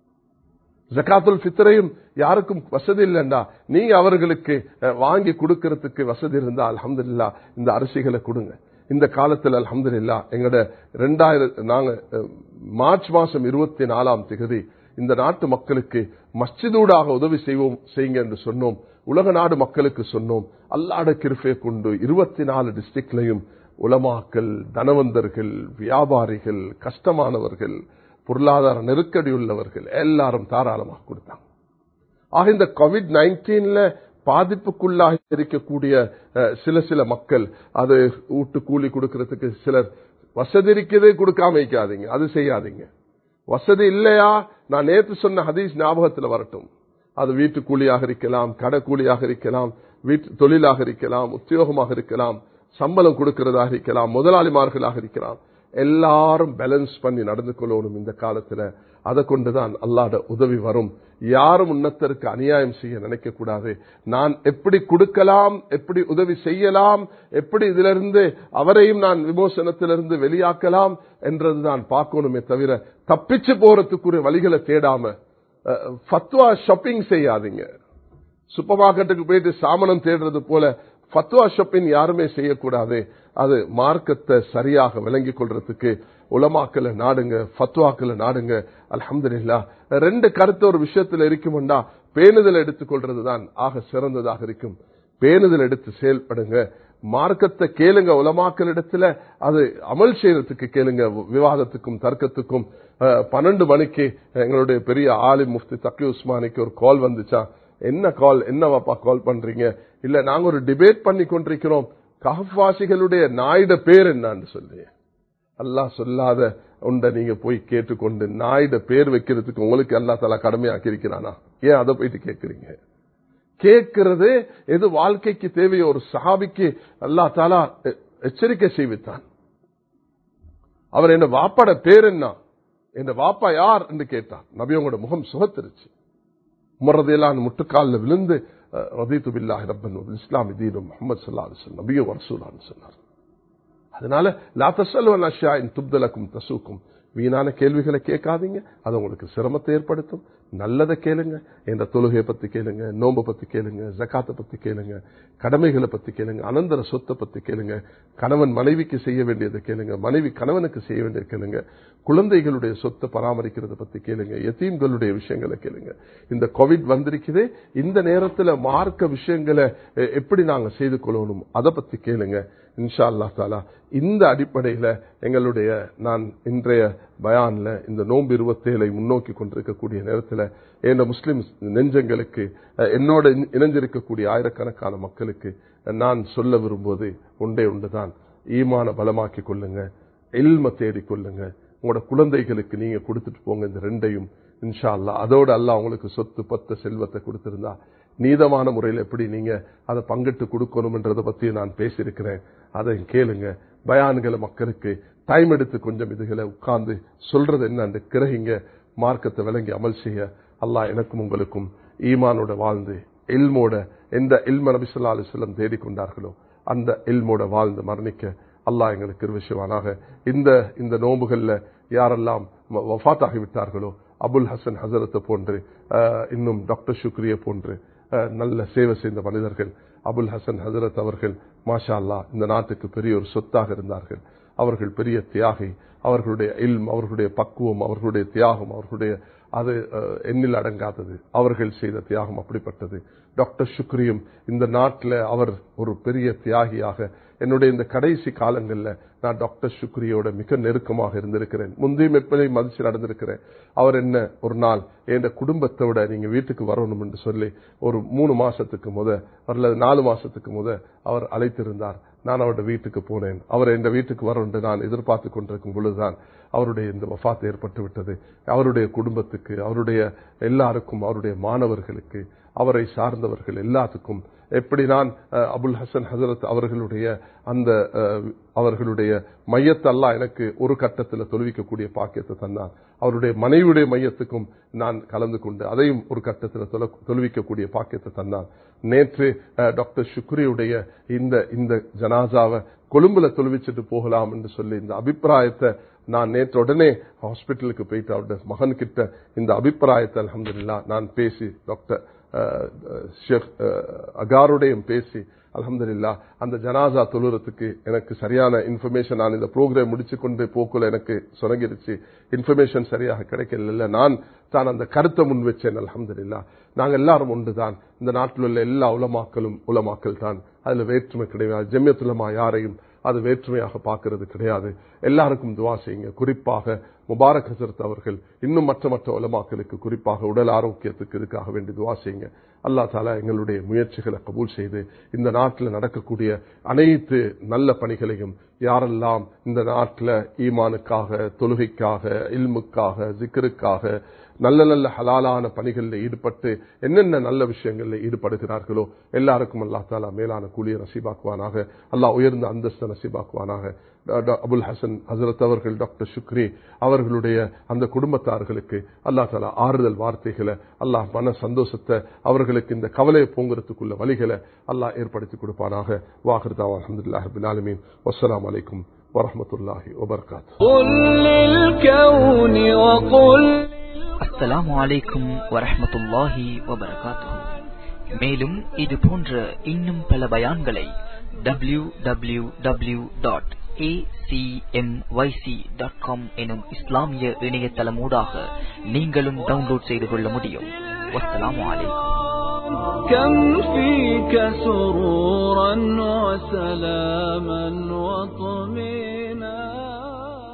ஜகாத்துல் ஃபித்ரையும் யாருக்கும் வசதி இல்லைண்டா நீங்க அவர்களுக்கு வாங்கி கொடுக்கிறதுக்கு வசதி இருந்தா அல்ஹம்துலில்லாஹ் இந்த அரிசிகளை கொடுங்க. இந்த காலத்தில் அல்ஹம்துலில்லாஹ் எங்கட நாங்க மார்ச் மாசம் 24ஆம் தேதி இந்த நாட்டு மக்களுக்கு மஸ்ஜிதூடாக உதவி செய்யுங்க என்று சொன்னோம். உலக நாடு மக்களுக்கு சொன்னோம். அல்லாஹ்வுடைய கிருபையை கொண்டு 24 டிஸ்ட்ரிக்ட்லயும் உலமாக்கள், தனவந்தர்கள், வியாபாரிகள், கஷ்டமானவர்கள், பொருளாதார நெருக்கடி உள்ளவர்கள் எல்லாரும் தாராளமாக கொடுத்தாங்க. ஆக இந்த கோவிட்-19 பாதிப்புக்குள்ளாக இருக்கக்கூடிய சில மக்கள், அது வீட்டு கூலி கொடுக்கறதுக்கு சிலர் வசதி இருக்கிறதே கொடுக்காம வைக்காதீங்க, அது செய்யாதீங்க. வசதி இல்லையா, நான் நேற்று சொன்ன ஹதீஸ் ஞாபகத்தில் வரட்டும். அது வீட்டு கூலியாக இருக்கலாம், கடை கூலியாக இருக்கலாம், வீட்டு தொழிலாக இருக்கலாம், உத்தியோகமாக இருக்கலாம், சம்பளம் கொடுக்கிறதாக இருக்கலாம், முதலாளிமார்களாக இருக்கலாம். எல்லாரும் பேலன்ஸ் பண்ணி நடந்து கொள்ளணும் இந்த காலத்துல. அதை கொண்டுதான் அல்லாஹ்வுடைய உதவி வரும். யாரும் உன்னதருக்கு அநியாயம் செய்ய நினைக்க கூடாது. நான் எப்படி கொடுக்கலாம், எப்படி உதவி செய்யலாம், எப்படி இதிலிருந்து அவரையும் நான் விமோசனத்திலிருந்து வெளியாக்கலாம் என்றதுதான் பார்க்கணுமே தவிர தப்பிச்சு போறதுக்குரிய வழிகளை தேடாம ஃபத்வா ஷாப்பிங் செய்யாதீங்க. சூப்பர் மார்க்கெட்டுக்கு போயிட்டு சாமனம் தேடுறது போல ஃபத்வா ஷாப்பிங் யாருமே செய்யக்கூடாது. அது மார்க்கத்தை சரியாக விளங்கிக் கொள்றதுக்கு உலமாக்களை நாடுங்க, ஃபத்வாக்களை நாடுங்க. அல்ஹம்துலில்லாஹ் 2 கருத்து ஒரு விஷயத்தில் இருக்கும்டா பேணுதல் எடுத்துக்கொள்றதுதான் ஆக சிறந்ததாக இருக்கும். பேணுதல் எடுத்து செயல்படுங்க. மார்க்கத்தை கேளுங்க, உலமாக்களிடத்துல அது அமல் செய்யறதுக்கு கேளுங்க. விவாதத்துக்கும் தர்க்கத்துக்கும் 12 மணிக்கு எங்களுடைய பெரிய ஆலிம் முஃப்தி தக்கி உஸ்மானிக்கு ஒரு கால் வந்துச்சா. என்ன கால், என்னவாப்பா கால் பண்றீங்க? இல்ல, நாங்க ஒரு டிபேட் பண்ணி கொண்டிருக்கிறோம், கஹ்வாசிகளுடைய நாயுட பேர் என்னன்னு சொல்லி. அல்லாஹ் சொல்லாத உண்ட நீங்க போய் கேட்டுக்கொண்டு நாயுட பேர் வைக்கிறதுக்கு உங்களுக்கு அல்லாஹ் தஆலா கடமையாக்கி இருக்கிறானா? ஏன் அதை போயிட்டு கேட்கிறீங்க? கேட்கிறது எது வாழ்க்கைக்கு தேவையோ. ஒரு சஹாபிக்கு அல்லாஹ் தஆலா எச்சரிக்கை செய்வித்தான். அவர் என்ன வாப்பாட பேர் என்ன, என்ன வாப்பா யார் என்று கேட்டார். நபியோட முகம் சுகத்திருச்சு. உமர் ரலியல்லாஹு முட்டுக்காலில் விழுந்து ரதீது பில்லாஹி ரப்பன் வ பில் இஸ்லாமி தீனன் முஹம்மது ஸல்லல்லாஹு அலைஹி வஸல்லம் நபியோ ரசூலுல்லாஹ் சொன்னார். அதனால லா தஸல்லு அன் அஷ்யாஇன் துப்தலக்கும் தசூக்கும், வீணான கேள்விகளை கேட்காதீங்க, அது உங்களுக்கு சிரமத்தை ஏற்படுத்தும். நல்லதை கேளுங்க. என்ற தொழுகையை பத்தி கேளுங்க, நோன்பை பத்தி கேளுங்க, ஜகாத்தை பத்தி கேளுங்க, கடமைகளை பத்தி கேளுங்க, அனந்தர சொத்தை பத்தி கேளுங்க, கணவன் மனைவிக்கு செய்ய வேண்டியதை கேளுங்க, மனைவி கணவனுக்கு செய்ய வேண்டியது கேளுங்க, குழந்தைகளுடைய சொத்தை பராமரிக்கிறத பத்தி கேளுங்க, யதீம்களுடைய விஷயங்களை கேளுங்க. இந்த கோவிட் வந்திருக்குதே, இந்த நேரத்தில் மார்க்க விஷயங்களை எப்படி நாங்க செய்து கொள்ளணும் அதை பத்தி கேளுங்க. இன்ஷா அல்லாஹ் தஆலா இந்த அடிப்படையில் எங்களுடைய நான் இன்றைய பயான்ல இந்த நோன்பு 27 முன்னோக்கி கொண்டிருக்கக்கூடிய நேரத்தில் என்ற முஸ்லிம் நெஞ்சங்களுக்கு என்னோட இணைஞ்சிருக்கக்கூடிய ஆயிரக்கணக்கான மக்களுக்கு நான் சொல்ல விரும்புவது ஒன்றே ஒன்றுதான். ஈமான பலமாக்கி கொள்ளுங்க, இல்ம தேடிக் கொள்ளுங்க. உங்களோட குழந்தைகளுக்கு நீங்க கொடுத்துட்டு போங்க இந்த ரெண்டையும். இன்ஷா அல்லாஹ் அதோட அல்லாஹ் உங்களுக்கு சொத்து பத்த செல்வத்தை கொடுத்திருந்தா நீதமான முறையில் எப்படி நீங்க அதை பங்கிட்டு கொடுக்கணும் என்றதை பத்தி நான் பேசியிருக்கிறேன். அதை கேளுங்க. பயான்களை மக்களுக்கு டைம் எடுத்து கொஞ்சம் இதுகளை உட்கார்ந்து சொல்றது என்னன்னு கிரகிங்க. மார்க்கத்தை விளங்கி அமல் செய்ய அல்லாஹ் எனக்கும் உங்களுக்கும் ஈமானோட வாழ்ந்து இல்மோட எந்த இல்ம நபி ஸல்லல்லாஹு அலைஹி வஸல்லம் தேடிக்கொண்டார்களோ அந்த இல்மோட வாழ்ந்து மரணிக்க அல்லாஹ் எங்களுக்கு கிருபை. இந்த நோம்புகள்ல யாரெல்லாம் வஃபாத் ஆகிவிட்டார்களோ, அபுல் ஹசன் ஹசரத்தை போன்று, இன்னும் டாக்டர் ஷுக்ரியை போன்று நல்ல சேவை செய்த மனிதர்கள், அபுல் ஹசன் ஹசரத் அவர்கள் மாஷா அல்லாஹ் இந்த நாட்டுக்கு பெரிய ஒரு சொத்தாக இருந்தார்கள். அவர்கள் பெரிய தியாகி. அவர்களுடைய இல்ம், அவர்களுடைய பக்குவம், அவர்களுடைய தியாகம், அவர்களுடைய அது எண்ணில் அடங்காதது. அவர்கள் செய்த தியாகம் அப்படிப்பட்டது. டாக்டர் ஷுக்ரியும் இந்த நாட்டில் அவர் ஒரு பெரிய தியாகியாக என்னுடைய இந்த கடைசி காலங்களில் நான் டாக்டர் ஷுக்ரியோட மிக நெருக்கமாக இருந்திருக்கிறேன். முந்தையும் எப்படி மதிச்சு நடந்திருக்கிறேன். அவர் என்ன ஒரு நாள் என் குடும்பத்தோட நீங்க வீட்டுக்கு வரணும் என்று சொல்லி ஒரு 3 மாசத்துக்கு அல்லது 4 மாசத்துக்கு அவர் அழைத்திருந்தார். நான் அவருடைய வீட்டுக்கு போனேன். அவர் என் வீட்டுக்கு வரும் என்று நான் எதிர்பார்த்து கொண்டிருக்கும் பொழுதுதான் அவருடைய இந்த வஃபாத் ஏற்பட்டு விட்டது. அவருடைய குடும்பத்துக்கு, அவருடைய எல்லாருக்கும், அவருடைய மாணவர்களுக்கு, அவரை சார்ந்தவர்கள் எல்லாத்துக்கும் எப்படி நான் அபுல் ஹசன் ஹசரத் அவர்களுடைய மையத்தை அல்லாஹ் எனக்கு ஒரு கட்டத்தில் தொழுவிக்கக்கூடிய பாக்கியத்தை தந்தான். அவருடைய மனைவியுடைய மையத்துக்கும் நான் கலந்து கொண்டு அதையும் ஒரு கட்டத்தில் தொழுவிக்கக்கூடிய பாக்கியத்தை தந்தான். நேற்று டாக்டர் ஷுக்ரியுடைய இந்த ஜனாசாவை கொழும்புல தொழுவிச்சுட்டு போகலாம் என்று சொல்லி இந்த அபிப்பிராயத்தை நான் நேற்று உடனே ஹாஸ்பிட்டலுக்கு போயிட்டு அவருடைய மகன் கிட்ட இந்த அபிப்பிராயத்தை அல்ஹம்துலில்லாஹ் நான் பேசி டாக்டர் ஷேக் அகாருடையும் பேசி அல்ஹம்துலில்லாஹ் அந்த ஜனாசா தொழுறதுக்கு எனக்கு சரியான இன்ஃபர்மேஷன் நான் இந்த ப்ரோக்ராம் முடிச்சு கொண்டு போக்குள்ள எனக்கு சொரங்கிருச்சு. இன்ஃபர்மேஷன் சரியாக கிடைக்கல. நான் தான் அந்த கருத்தை முன் வச்சேன். அல்ஹம்துலில்லாஹ் நாங்கள் எல்லாரும் ஒன்றுதான். இந்த நாட்டில் உள்ள எல்லா உலமாக்கள் தான். அதுல வேற்றுமை கிடையாது. ஜமியத் உலமா யாரையும் அது வேற்றுமையாக பார்க்கிறது கிடையாது. எல்லாருக்கும் துவா செய்யுங்க. குறிப்பாக முபாரக் ஹசரத் அவர்கள் இன்னும் மற்ற உலமாக்களுக்கு குறிப்பாக உடல் ஆரோக்கியத்துக்கு இதுக்காக வேண்டி துவா செய்யுங்க. அல்லாஹ் தஆலா எங்களுடைய முயற்சிகளை கபூல் செய்து இந்த நாட்டில் நடக்கக்கூடிய அனைத்து நல்ல பணிகளையும் யாரெல்லாம் இந்த நாட்டில் ஈமானுக்காக, தொழுகைக்காக, இல்முக்காக, ஜிக்ருக்காக நல்ல ஹலாலான பணிகளில் ஈடுபட்டு என்னென்ன நல்ல விஷயங்களில் ஈடுபடுகிறார்களோ எல்லாருக்கும் அல்லாஹ் தஆலா மேலான கூலிய நசீபாக்குவானாக. அல்லாஹ் உயர்ந்த அந்தஸ்து நசீபாக்குவானாக. அபுல் ஹசன் ஹசரத் அவர்கள், டாக்டர் ஷுக்ரி அவர்களுடைய அந்த குடும்பத்தார்களுக்கு அல்லாஹ் தஆலா ஆறுதல் வார்த்தைகளை, அல்லாஹ் மன சந்தோஷத்தை, அவர்களுக்கு இந்த கவலையை போங்குறதுக்குள்ள வழிகளை அல்லாஹ் ஏற்படுத்தி கொடுப்பானாக. வாஹிர் தாவா அல்ஹம்துலில்லாஹி ரப்பில் ஆலமீன். வஸ்ஸலாமு அலைக்கும் வரஹ்மத்துல்லாஹி வபரகாத்துஹு. அஸ்ஸலாமு அலைக்கும் வரஹ்மத்துல்லாஹி வபரகாத்துஹு. மேலும் இது போன்ற இன்னும் பல பயான்களை www.acmyc.com எனும் இஸ்லாமிய இணையதளமூடாக நீங்களும் டவுன்லோட் செய்து கொள்ள முடியும். வஸ்ஸலாமு அலைக்கும். كم فيك سرورا وسلاما